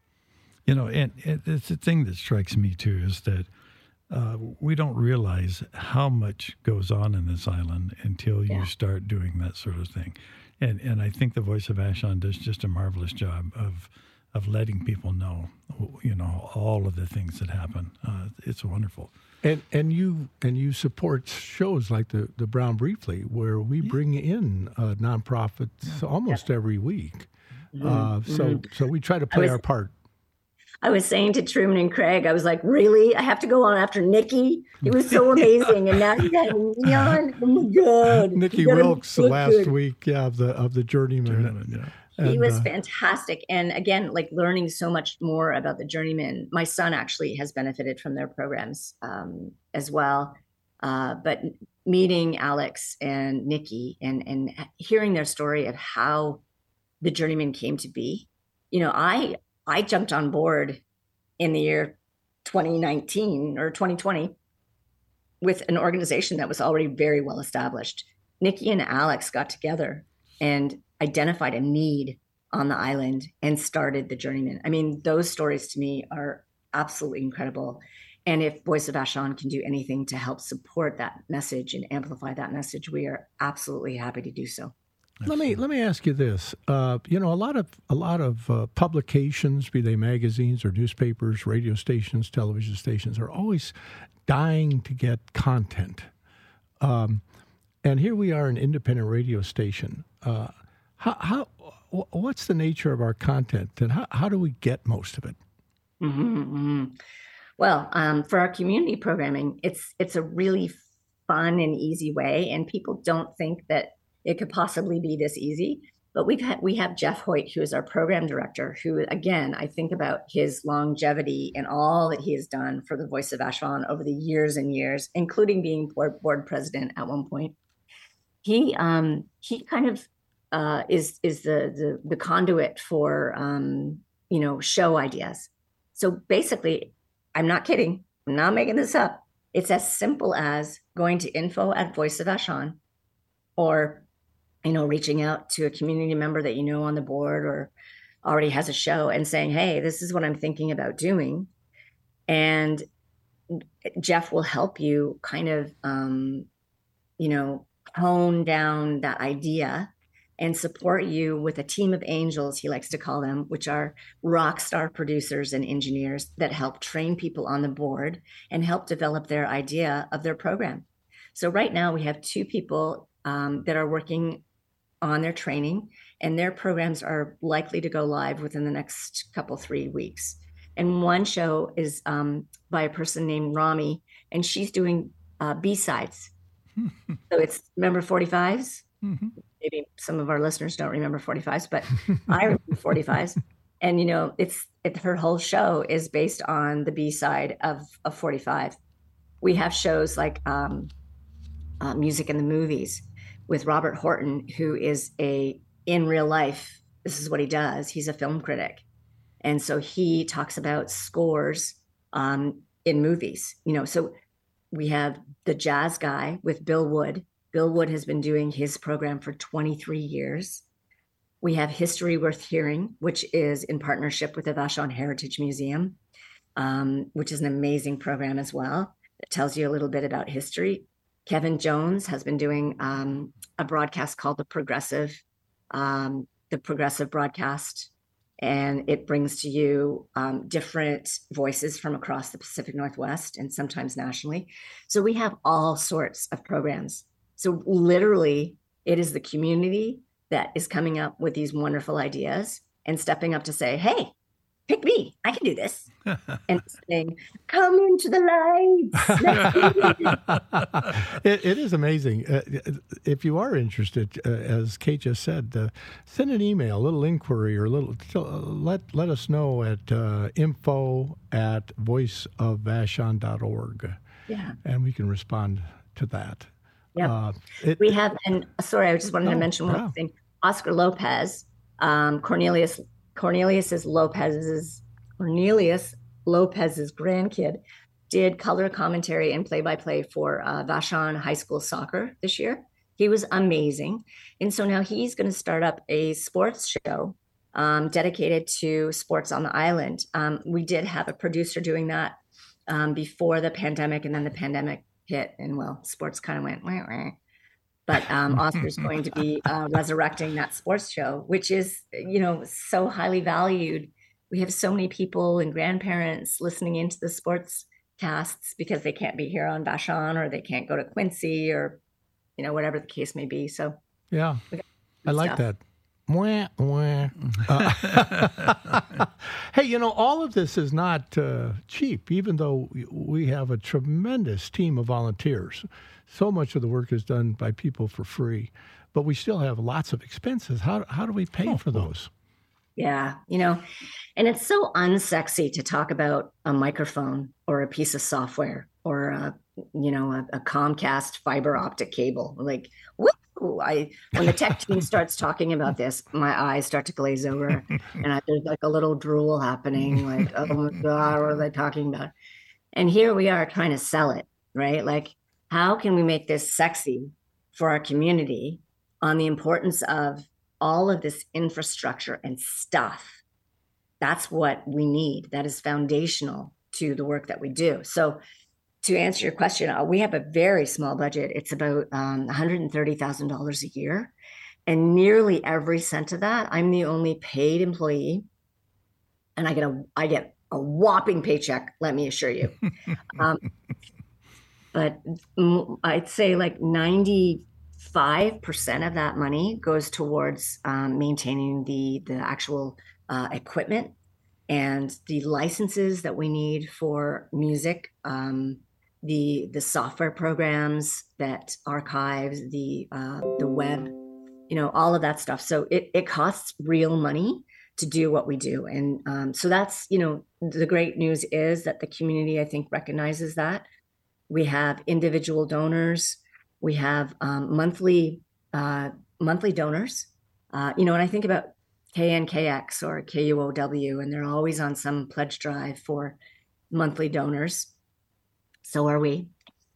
you know, and, and it's the thing that strikes me too is that uh, we don't realize how much goes on in this island until you yeah. start doing that sort of thing. And and I think the Voice of Vashon does just a marvelous job of of letting people know, you know, all of the things that happen. Uh, it's wonderful. And and you and you support shows like the, the Brown Briefly, where we yeah. bring in uh, nonprofits yeah. almost yeah. every week. Mm-hmm. Uh, so mm-hmm. so we try to play was, our part. I was saying to Truman and Craig, I was like, really? I have to go on after Nikki? It was so amazing. And now you got me on. Oh my God. Nikki Wilkes last good. week, yeah, of the of the Journeyman. Journeyman yeah. And, he was uh, fantastic. And again, like learning so much more about the Journeyman. My son actually has benefited from their programs um, as well. Uh, but meeting Alex and Nikki and, and hearing their story of how the Journeyman came to be, you know, I I jumped on board in the year twenty nineteen or twenty twenty with an organization that was already very well established. Nikki and Alex got together and identified a need on the island and started the Journeyman. I mean, those stories to me are absolutely incredible. And if Voice of Vashon can do anything to help support that message and amplify that message, we are absolutely happy to do so. Let me let me ask you this. Uh, you know, a lot of a lot of uh, publications, be they magazines or newspapers, radio stations, television stations, are always dying to get content. Um, and here we are, an independent radio station. Uh, how, how what's the nature of our content, and how, how do we get most of it? Mm-hmm, mm-hmm. Well, um, for our community programming, it's it's a really fun and easy way, and people don't think that it could possibly be this easy. But we've had, we have Jeff Hoyt, who is our program director, who, again, I think about his longevity and all that he has done for the Voice of Vashon over the years and years, including being board, board president at one point. He um, he kind of uh, is is the, the the conduit for um, you know show ideas. So basically, I'm not kidding. I'm not making this up. It's as simple as going to info at Voice of Vashon, or you know, reaching out to a community member that you know on the board, or already has a show and saying, hey, this is what I'm thinking about doing. And Jeff will help you kind of, um, you know, hone down that idea and support you with a team of angels, he likes to call them, which are rock star producers and engineers that help train people on the board and help develop their idea of their program. So right now we have two people um, that are working on their training, and their programs are likely to go live within the next couple, three weeks. And one show is um, by a person named Rami, and she's doing uh, B-sides. So it's, remember forty-fives? Mm-hmm. Maybe some of our listeners don't remember forty-fives, but I remember forty-fives. And, you know, it's it, her whole show is based on the B-side of, of forty-five. We have shows like um, uh, Music in the Movies with Robert Horton, who is a, in real life, this is what he does. He's a film critic. And so he talks about scores um, in movies, you know, so we have the jazz guy with Bill Wood. Bill Wood has been doing his program for twenty-three years. We have History Worth Hearing, which is in partnership with the Vashon Heritage Museum, um, which is an amazing program as well. It tells you a little bit about history. Kevin Jones has been doing um, a broadcast called the Progressive, um, the Progressive Broadcast, and it brings to you um, different voices from across the Pacific Northwest and sometimes nationally. So we have all sorts of programs. So literally, it is the community that is coming up with these wonderful ideas and stepping up to say, hey, pick me, I can do this. And saying, come into the lights. it, it is amazing. Uh, if you are interested, uh, as Kate just said, uh, send an email, a little inquiry, or a little, uh, let let us know at uh, info at voice of vashon dot org. Yeah. And we can respond to that. Yeah. Uh, it, we have, and sorry, I just wanted oh, to mention one wow. thing. Oscar Lopez, um, Cornelius Cornelius is Lopez's Cornelius Lopez's grandkid, did color commentary and play-by-play for uh, Vashon High School soccer this year. He was amazing, and so now he's going to start up a sports show um, dedicated to sports on the island. Um, we did have a producer doing that um, before the pandemic, and then the pandemic hit, and well, sports kind of went. Wah, wah. But um, Oscar's going to be uh, resurrecting that sports show, which is, you know, so highly valued. We have so many people and grandparents listening into the sports casts because they can't be here on Vashon, or they can't go to Quincy, or, you know, whatever the case may be. So yeah, I like that. Mwah, mwah. Uh, hey, you know, all of this is not uh, cheap, even though we have a tremendous team of volunteers. So much of the work is done by people for free, but we still have lots of expenses. How how do we pay oh, for those? Yeah, you know, and it's so unsexy to talk about a microphone or a piece of software or a, you know, a, a Comcast fiber optic cable. Like, woo! I when the tech team starts talking about this, my eyes start to glaze over, and I, there's like a little drool happening. Like, oh my God, what are they talking about? And here we are trying to sell it, right? Like, how can we make this sexy for our community on the importance of all of this infrastructure and stuff? That's what we need. That is foundational to the work that we do. So to answer your question, we have a very small budget. It's about um, one hundred thirty thousand dollars a year. And nearly every cent of that, I'm the only paid employee. And I get a, I get a whopping paycheck, let me assure you. Um, but I'd say like ninety-five percent of that money goes towards um, maintaining the, the actual uh, equipment and the licenses that we need for music, um, the the software programs that archives, the uh, the web, you know, all of that stuff. So it, it costs real money to do what we do. And um, so that's, you know, the great news is that the community, I think, recognizes that. We have individual donors. We have um, monthly uh, monthly donors. Uh, you know, and I think about K N K X or K U O W, and they're always on some pledge drive for monthly donors. So are we.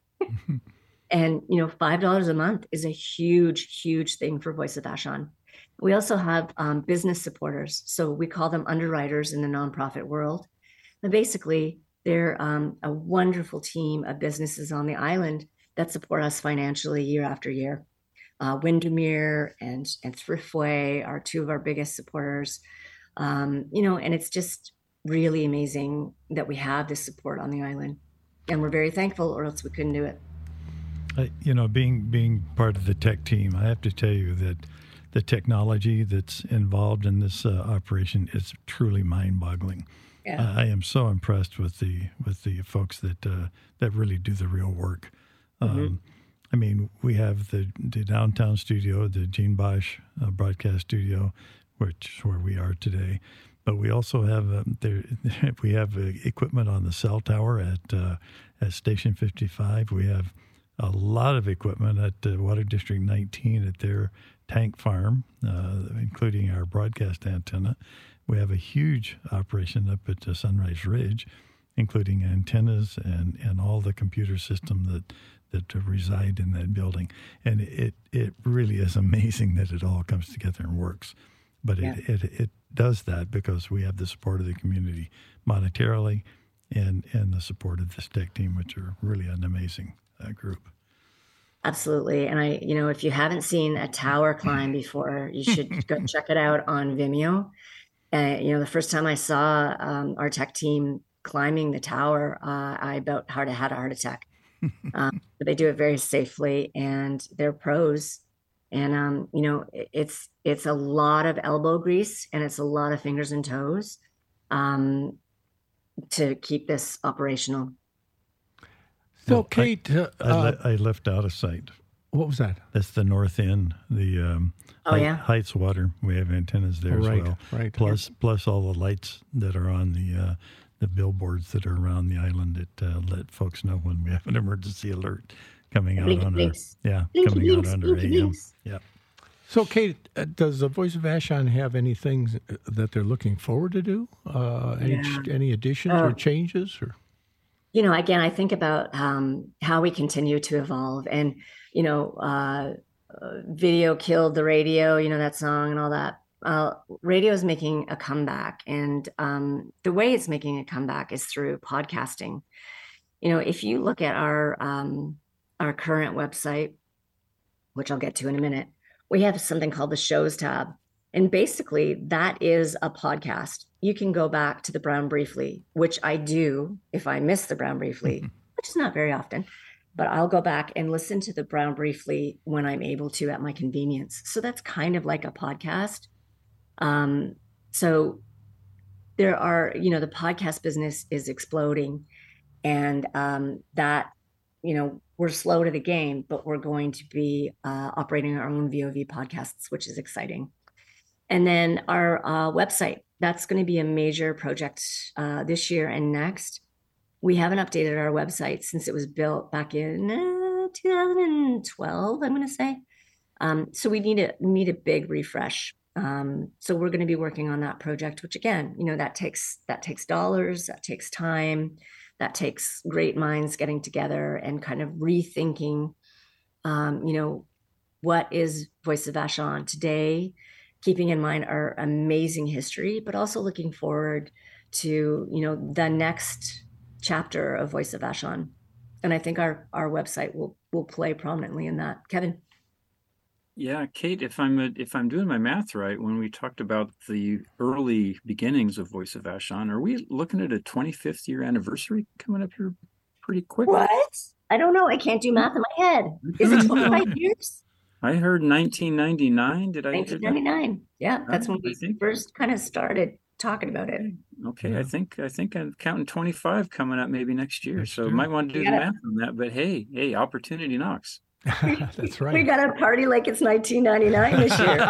And, you know, five dollars a month is a huge, huge thing for Voice of Vashon. We also have um, business supporters. So we call them underwriters in the nonprofit world. And basically, they're um, a wonderful team of businesses on the island that support us financially year after year. Uh, Windermere and, and Thriftway are two of our biggest supporters. Um, you know, and it's just really amazing that we have this support on the island. And we're very thankful, or else we couldn't do it. Uh, you know, being being part of the tech team, I have to tell you that the technology that's involved in this uh, operation is truly mind-boggling. Yeah. Uh, I am so impressed with the with the folks that uh, that really do the real work. Um, Mm-hmm. I mean, we have the, the downtown studio, the Gene Bosch uh, broadcast studio, which is where we are today. But we also have um, there we have uh, equipment on the cell tower at uh, at Station fifty-five. We have a lot of equipment at uh, Water District nineteen at their tank farm, uh, including our broadcast antenna. We have a huge operation up at uh, Sunrise Ridge, including antennas and, and all the computer system that that reside in that building. And it it really is amazing that it all comes together and works. But Yeah. it, it it does that because we have the support of the community monetarily and, and the support of this tech team, which are really an amazing uh, group. Absolutely. And I, you know, if you haven't seen a tower climb before, you should go check it out on Vimeo. Uh, you know, the first time I saw um, our tech team climbing the tower, uh, I about had a heart attack. um, but they do it very safely, and they're pros. And um, you know, it, it's it's a lot of elbow grease and it's a lot of fingers and toes um, to keep this operational. So, Well, Kate, uh, I, uh, le- I left out of sight. what was that? That's the north end, the um, Oh, Height- yeah? Heights Water. We have antennas there Oh, right, as well. right. Plus, plus all the lights that are on the uh, the billboards that are around the island that uh, let folks know when we have an emergency alert coming out Blinky on blinks. our yeah Blinky coming blinks, out under blinky A M. blinks. Yeah. So, Kate, uh, does the Voice of Vashon have any things uh, that they're looking forward to do? Uh, any Yeah. any additions Oh. or changes? Or You know, again, I think about um, how we continue to evolve, and you know, uh, uh, video killed the radio. You know that song and all that. Uh, radio is making a comeback, and um, the way it's making a comeback is through podcasting. You know, if you look at our um, our current website, which I'll get to in a minute, we have something called the shows tab. And basically, that is a podcast. You can go back to the Brown Briefly, which I do if I miss the Brown Briefly, which is not very often, but I'll go back and listen to the Brown Briefly when I'm able to at my convenience. So that's kind of like a podcast. Um, so there are, you know, the podcast business is exploding, and um, that, you know, we're slow to the game, but we're going to be uh, operating our own V O V podcasts, which is exciting. And then our uh, website, that's going to be a major project uh, this year and next. We haven't updated our website since it was built back in uh, two thousand twelve, I'm going to say. Um, so we need a need a big refresh. Um, so we're going to be working on that project, which again, you know, that takes that takes dollars, that takes time, that takes great minds getting together and kind of rethinking, um, you know, what is Voice of Vashon today, keeping in mind our amazing history, but also looking forward to, you know, the next chapter of Voice of Vashon. And I think our our website will will play prominently in that. Kevin. Yeah, Kate, if I'm if I'm doing my math right, when we talked about the early beginnings of Voice of Vashon, are we looking at a twenty-fifth year anniversary coming up here pretty quick? What? I don't know. I can't do math in my head. Is it twenty-five years? I heard nineteen ninety-nine. Did I hear nineteen that? ninety-nine. Yeah, that's Oh, when I we think- first kind of started talking about it. Okay, Yeah. I think I think I'm counting twenty-five coming up maybe next year. Next so year. might want to do Yeah. the math on that. But hey, hey, opportunity knocks. That's right. We got to party like it's nineteen ninety-nine this year.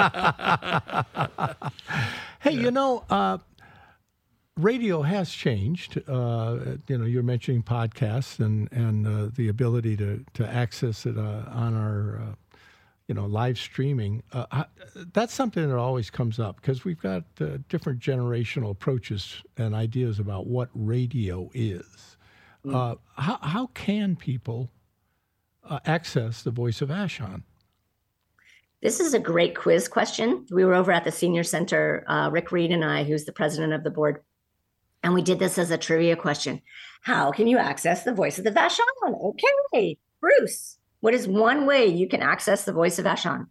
Hey, you know, uh, radio has changed. Uh, you know, you're mentioning podcasts and and uh, the ability to to access it uh, on our, uh, you know, live streaming. Uh, I, that's something that always comes up because we've got uh, different generational approaches and ideas about what radio is. Uh, how how can people uh, access the Voice of Vashon? This is a great quiz question. We were over at the Senior Center, uh, Rick Reed and I, who's the president of the board, and we did this as a trivia question. How can you access the voice of the Vashon? Okay, Bruce, what is one way you can access the voice of Vashon?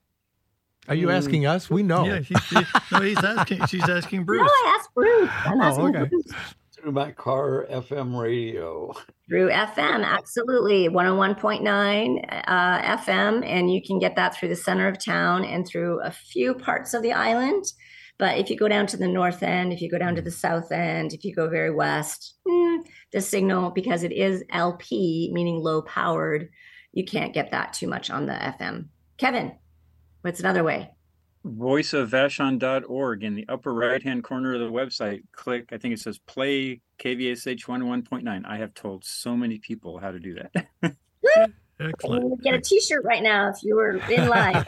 Are you asking us? We know. Yeah, he, he, no, he's asking. She's asking Bruce. No, I asked Bruce. I'm asking okay. Bruce. Through my car F M radio. Through F M, absolutely. one oh one point nine uh, F M, and you can get that through the center of town and through a few parts of the island. But if you go down to the north end, if you go down to the south end, if you go very west, mm, the signal, because it is L P, meaning low powered, you can't get that too much on the F M. Kevin, what's another way? voice of vashon dot org. In the upper right-hand corner of the website, click, I think it says play K V S H one oh one point nine. I have told so many people how to do that. Excellent. You get a t-shirt right now if you were in line.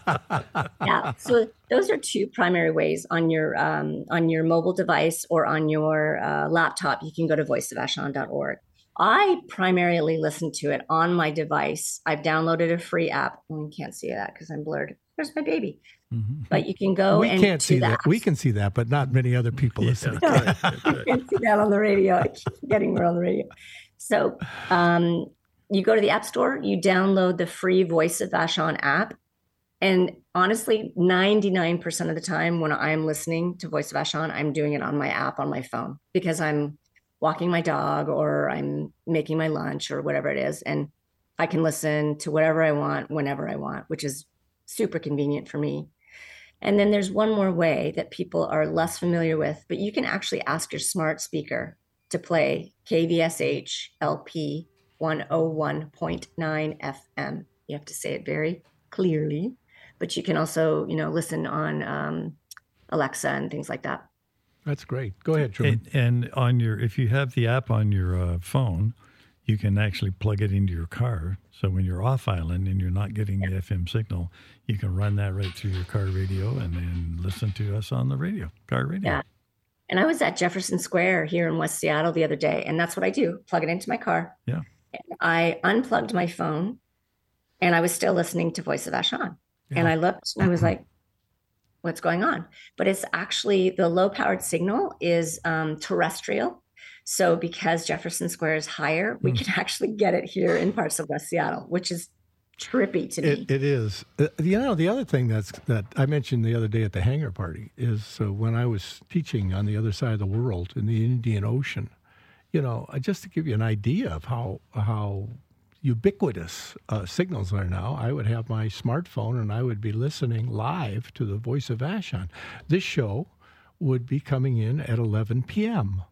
Yeah. So those are two primary ways on your um, on your mobile device or on your uh, laptop. You can go to voice of vashon dot org. I primarily listen to it on my device. I've downloaded a free app. Oh, you can't see that because I'm blurred. There's my baby. Mm-hmm. But you can go we and can't see that. that. We can see that, but not many other people Yeah, listening. that's right, that's You right. can see that on the radio. I keep forgetting we're on the radio. So um, you go to the App Store, you download the free Voice of Vashon app. And honestly, ninety-nine percent of the time when I'm listening to Voice of Vashon, I'm doing it on my app on my phone because I'm walking my dog or I'm making my lunch or whatever it is. And I can listen to whatever I want, whenever I want, which is super convenient for me. And then there's one more way that people are less familiar with, but you can actually ask your smart speaker to play K V S H L P one oh one point nine F M. You have to say it very clearly, but you can also, you know, listen on um, Alexa and things like that. That's great. Go ahead, Truman. And, and on your, if you have the app on your uh, phone, you can actually plug it into your car. So when you're off island and you're not getting the F M signal, you can run that right through your car radio and then listen to us on the radio, car radio. Yeah. And I was at Jefferson Square here in West Seattle the other day, and that's what I do. Plug it into my car. Yeah. And I unplugged my phone and I was still listening to Voice of Vashon. Yeah. And I looked and I was like, what's going on? But it's actually the low powered signal is um, terrestrial. So because Jefferson Square is higher, we Mm. can actually get it here in parts of West Seattle, which is trippy to me. It, it is. Uh, you know, the other thing that's that I mentioned the other day at the hangar party is uh, when I was teaching on the other side of the world in the Indian Ocean. You know, uh, just to give you an idea of how how ubiquitous uh, signals are now, I would have my smartphone and I would be listening live to the Voice of Vashon. This show would be coming in at eleven p.m.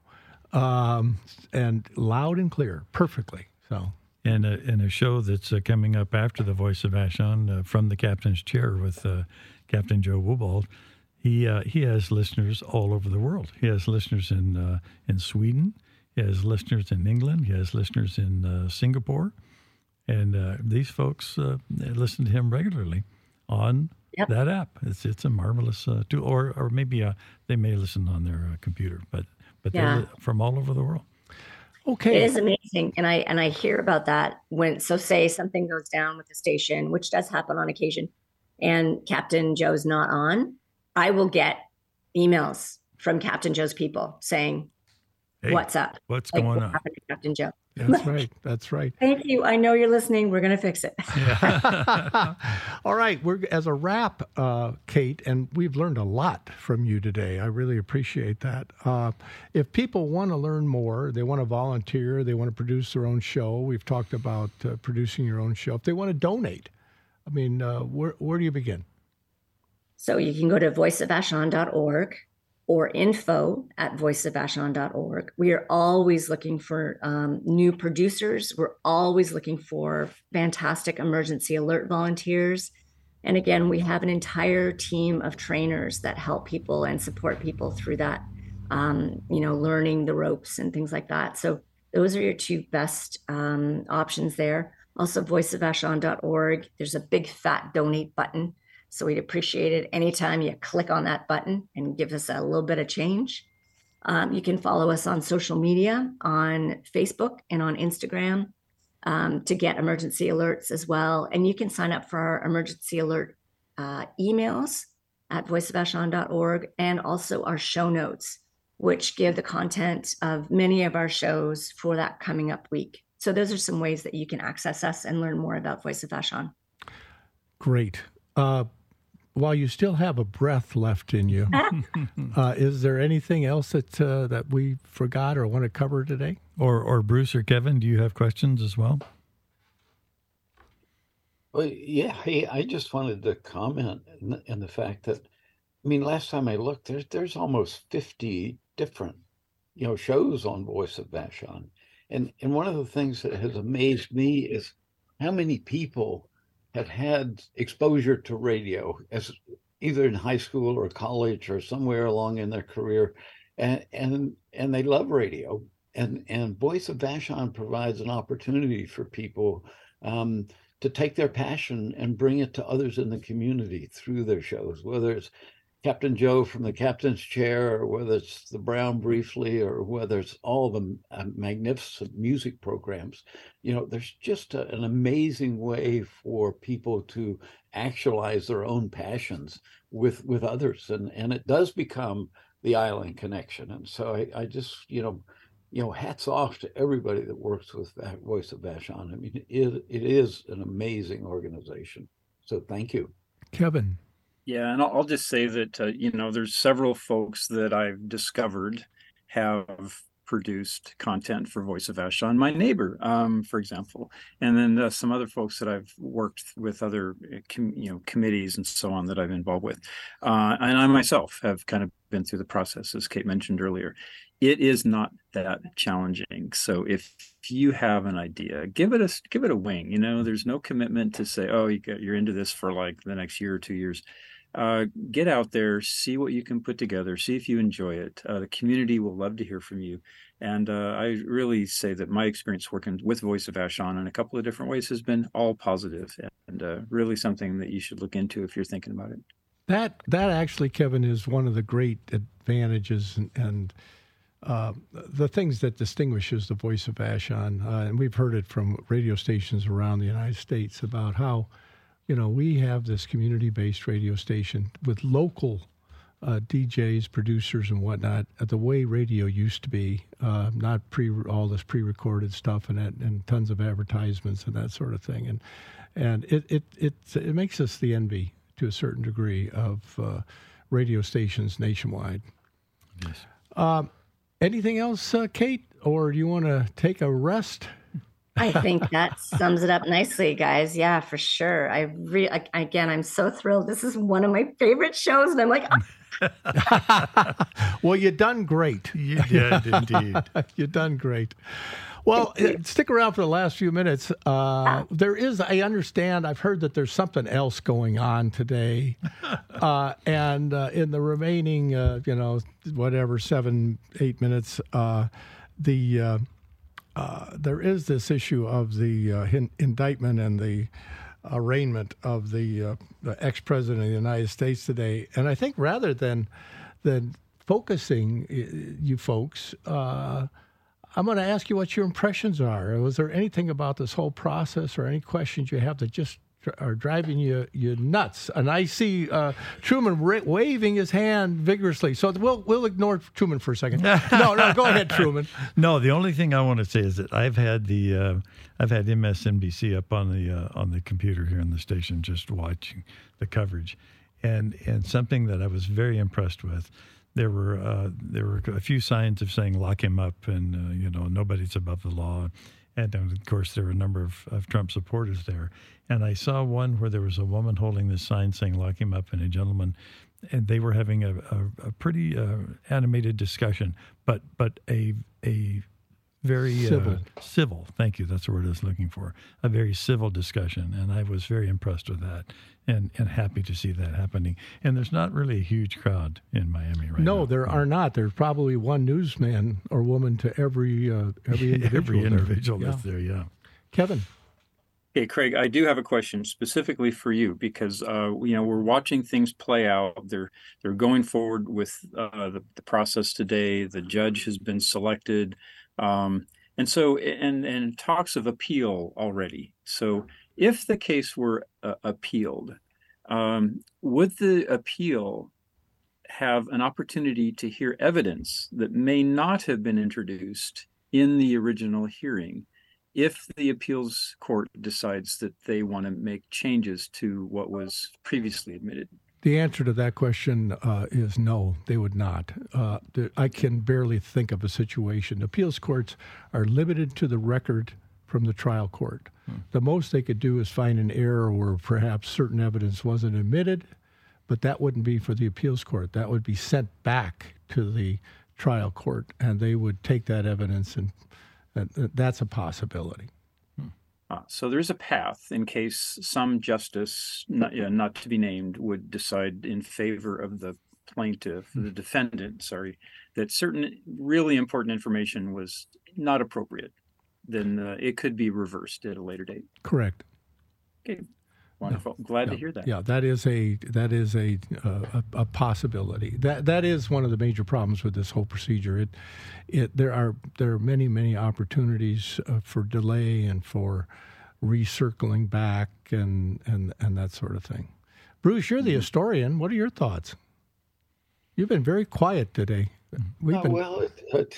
Um, and loud and clear, perfectly. So. And a, and a show that's uh, coming up after the Voice of Vashon uh, from the captain's chair with uh, Captain Joe Wobold. He uh, he has listeners all over the world. He has listeners in uh, in Sweden. He has listeners in England. He has listeners in uh, Singapore. And uh, these folks uh, listen to him regularly on Yep. that app. It's it's a marvelous uh, tool. Or or maybe uh, they may listen on their uh, computer, but but Yeah. they're li- from all over the world. Okay. It is amazing. And I and I hear about that when so say something goes down with the station, which does happen on occasion, and Captain Joe's not on, I will get emails from Captain Joe's people saying, Hey, what's up? What's Like, going what on? happened to Captain Joe? That's right. That's right. Thank you. I know you're listening. We're going to fix it. All right. We're as a wrap, uh, Kate, and we've learned a lot from you today. I really appreciate that. Uh, if people want to learn more, they want to volunteer, they want to produce their own show. We've talked about uh, producing your own show. If they want to donate, I mean, uh, where where do you begin? So you can go to voice of vashon dot org or info at voice of vashon dot org. We are always looking for um, new producers. We're always looking for fantastic emergency alert volunteers. And again, we have an entire team of trainers that help people and support people through that, um, you know, learning the ropes and things like that. So those are your two best um, options there. Also, voice of vashon dot org. There's a big fat donate button. So we'd appreciate it anytime you click on that button and give us a little bit of change. Um, you can follow us on social media, on Facebook and on Instagram um, to get emergency alerts as well. And you can sign up for our emergency alert uh, emails at voice of vashon dot org, and also our show notes, which give the content of many of our shows for that coming up week. So those are some ways that you can access us and learn more about Voice of Vashon. Great. Uh, while you still have a breath left in you, uh, is there anything else that uh, that we forgot or want to cover today? Or, or Bruce or Kevin, do you have questions as well? Well, yeah. Hey, I just wanted to comment in, in the fact that, I mean, last time I looked, there's there's almost fifty different, you know, shows on Voice of Vashon, and and one of the things that has amazed me is how many people have had exposure to radio as either in high school or college or somewhere along in their career, and and and they love radio, and and Voice of Vashon provides an opportunity for people um, to take their passion and bring it to others in the community through their shows, whether it's Captain Joe from the Captain's Chair, or whether it's the Brown Briefly, or whether it's all the uh, magnificent music programs. You know, there's just a, an amazing way for people to actualize their own passions with with others, and and it does become the Island Connection. And so I, I just, you know, you know, hats off to everybody that works with Voice of Vashon. I mean, it it is an amazing organization. So thank you, Kevin. Yeah, and I'll, I'll just say that, uh, you know, there's several folks that I've discovered have produced content for Voice of Vashon. My neighbor, um, for example, and then uh, some other folks that I've worked with, other com- you know committees and so on that I've been involved with, uh, and I myself have kind of been through the process, as Kate mentioned earlier. It is not that challenging. So if you have an idea, give it a give it a wing. You know, there's no commitment to say, oh, you got, you're into this for like the next year or two years. Uh, get out there, see what you can put together, see if you enjoy it. Uh, the community will love to hear from you. And uh, I really say that my experience working with Voice of Vashon in a couple of different ways has been all positive, and uh, really something that you should look into if you're thinking about it. That that actually, Kevin, is one of the great advantages and, and uh, the things that distinguishes the Voice of Vashon. Uh, and we've heard it from radio stations around the United States about how, you know, we have this community-based radio station with local uh, D Js, producers, and whatnot. Uh, the way radio used to be, uh, not pre all this pre-recorded stuff and that, and tons of advertisements and that sort of thing. And and it it it it makes us the envy to a certain degree of uh, radio stations nationwide. Yes. Um, anything else, uh, Kate, or do you want to take a rest? I think that sums it up nicely, guys. Yeah, for sure. I re- again, I'm so thrilled. This is one of my favorite shows, and I'm like, oh. Well, you done great. You did indeed. You done great. Well, stick around for the last few minutes. Uh, there is, I understand, I've heard that there's something else going on today. Uh, and uh, in the remaining, uh, you know, whatever, seven, eight minutes, uh, the uh, uh, there is this issue of the uh, in- indictment and the arraignment of the, uh, the ex-president of the United States today. And I think rather than, than focusing you folks, uh, I'm going to ask you what your impressions are. Was there anything about this whole process or any questions you have that just are driving you you nuts? And I see uh, Truman ra- waving his hand vigorously. So we'll we'll ignore Truman for a second. No, no, go ahead, Truman. No, the only thing I want to say is that I've had the uh, I've had M S N B C up on the uh, on the computer here in the station just watching the coverage, and and something that I was very impressed with. There were uh, there were a few signs of saying lock him up, and uh, you know nobody's above the law, and um, of course there were a number of, of Trump supporters there. And I saw one where there was a woman holding this sign saying lock him up, and a gentleman, and they were having a, a, a pretty uh, animated discussion, but but a a very civil. Uh, civil. Thank you. That's the word I was looking for. A very civil discussion, and I was very impressed with that, and, and happy to see that happening. And there's not really a huge crowd in Miami right no, now. No, there are not. There's probably one newsman or woman to every uh, every individual. every individual there. that's Yeah. there. Yeah. Kevin. Hey, Craig, I do have a question specifically for you because, uh, you know, we're watching things play out. They're they're going forward with uh, the, the process today. The judge has been selected. Um, and so, and, and talks of appeal already. So if the case were uh, appealed, Um, would the appeal have an opportunity to hear evidence that may not have been introduced in the original hearing if the appeals court decides that they want to make changes to what was previously admitted? The answer to that question uh, is no, they would not. Uh, I can barely think of a situation. Appeals courts are limited to the record from the trial court. Hmm. The most they could do is find an error where perhaps certain evidence wasn't admitted, but that wouldn't be for the appeals court. That would be sent back to the trial court, and they would take that evidence, and uh, that's a possibility. Uh, so there's a path in case some justice, not, yeah, not to be named, would decide in favor of the plaintiff, mm-hmm. the defendant, sorry, that certain really important information was not appropriate. Then uh, it could be reversed at a later date. Correct. Okay, wonderful. No, Glad no, to hear that. Yeah, that is a that is a, uh, a a possibility. That that is one of the major problems with this whole procedure. It it there are there are many many opportunities uh, for delay and for recircling back and and and that sort of thing. Bruce, you're the historian. What are your thoughts? You've been very quiet today. We've oh, been... Well, it,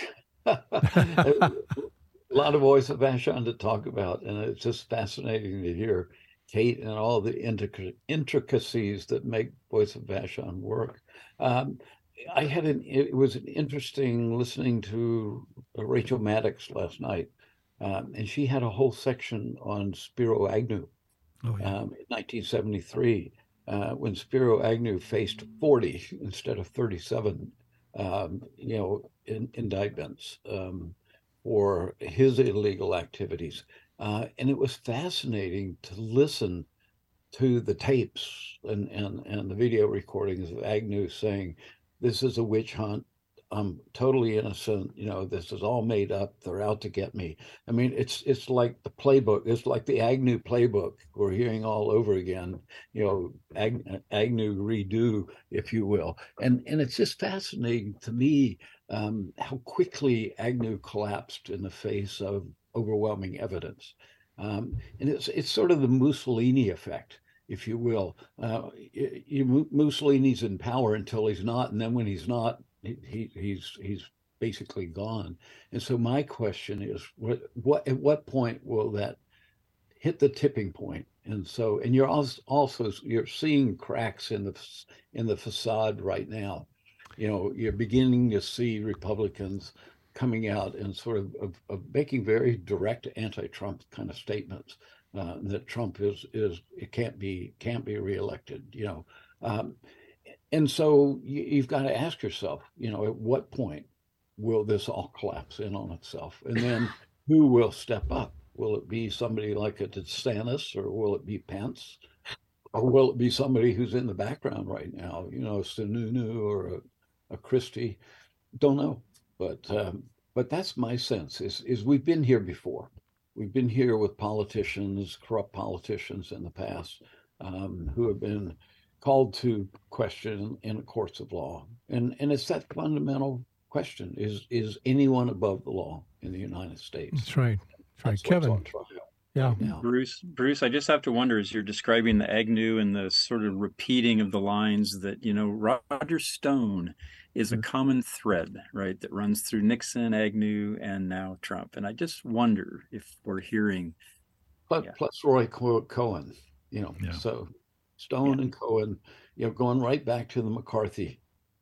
it, a lot of Voice of Vashon to talk about, and it's just fascinating to hear Kate and all the intric- intricacies that make Voice of Vashon work. Um, I had an it was an interesting listening to Rachel Maddox last night, um, and she had a whole section on Spiro Agnew oh, yeah. um, in nineteen seventy-three uh, when Spiro Agnew faced forty instead of thirty-seven, um, you know, in, indictments. Um, for his illegal activities. Uh, and it was fascinating to listen to the tapes and, and, and the video recordings of Agnew saying, this is a witch hunt. I'm totally innocent. You know, this is all made up. They're out to get me. I mean, it's it's like the playbook. It's like the Agnew playbook we're hearing all over again, you know, Ag, Agnew redo, if you will. And, and it's just fascinating to me Um, how quickly Agnew collapsed in the face of overwhelming evidence. Um, and it's it's sort of the Mussolini effect, if you will. Uh, you, you, Mussolini's in power until he's not, and then when he's not, he, he, he's he's basically gone. And so my question is, what what at what point will that hit the tipping point? And so, and you're also, also you're seeing cracks in the in the facade right now. You know, you're beginning to see Republicans coming out and sort of, of, of making very direct anti-Trump kind of statements uh, that Trump is is it can't be can't be reelected. You know, um, and so you, you've got to ask yourself, you know, at what point will this all collapse in on itself, and then who will step up? Will it be somebody like a DeSantis, or will it be Pence, or will it be somebody who's in the background right now? You know, Sununu or a A Christie, don't know, but um, but that's my sense. Is is we've been here before. We've been here with politicians, corrupt politicians in the past, um, who have been called to question in the courts of law, and and it's that fundamental question: is is anyone above the law in the United States? That's right. That's right, that's Kevin. On trial. Yeah, now. Bruce. Bruce, I just have to wonder, as you're describing the Agnew and the sort of repeating of the lines that, you know, Roger Stone is a common thread, right, that runs through Nixon, Agnew, and now Trump. And I just wonder if we're hearing. Plus, yeah. plus Roy Cohen, you know, yeah. so Stone yeah. and Cohen, you know, going right back to the McCarthy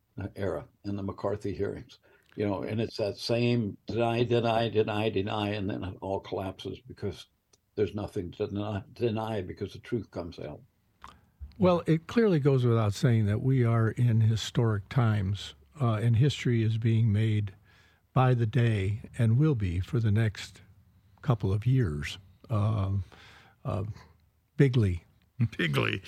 era and the McCarthy hearings, you know, and it's that same deny, deny, deny, deny, and then it all collapses because there's nothing to deny, deny because the truth comes out. Well, it clearly goes without saying that we are in historic times, uh, and history is being made by the day and will be for the next couple of years. Um, uh, bigly. Bigly.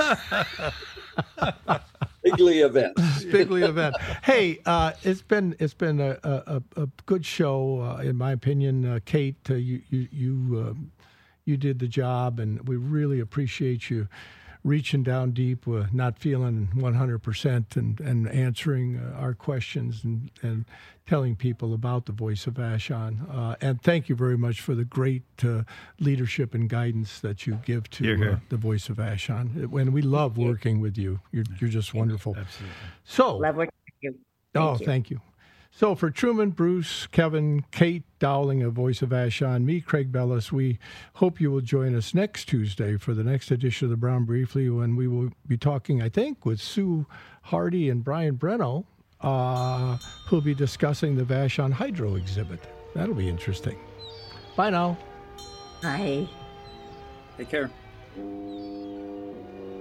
Bigly event. Bigly event. Hey, uh, it's been it's been a, a, a good show, uh, in my opinion. Uh, Kate, uh, you you you, uh, you did the job, and we really appreciate you reaching down deep, uh, not feeling one hundred percent, and, and answering uh, our questions and, and telling people about the Voice of Vashon. Uh, and thank you very much for the great uh, leadership and guidance that you give to Here, here. uh, the Voice of Vashon. And we love working with you. You're, you're just wonderful. Absolutely. So, Love working with you. oh, Thank you. thank you. So for Truman, Bruce, Kevin, Kate Dowling of Voice of Vashon, me, Craig Bellis, we hope you will join us next Tuesday for the next edition of the Brown Briefly, when we will be talking, I think, with Sue Hardy and Brian Breno, uh, who'll be discussing the Vashon Hydro exhibit. That'll be interesting. Bye now. Bye. Take care.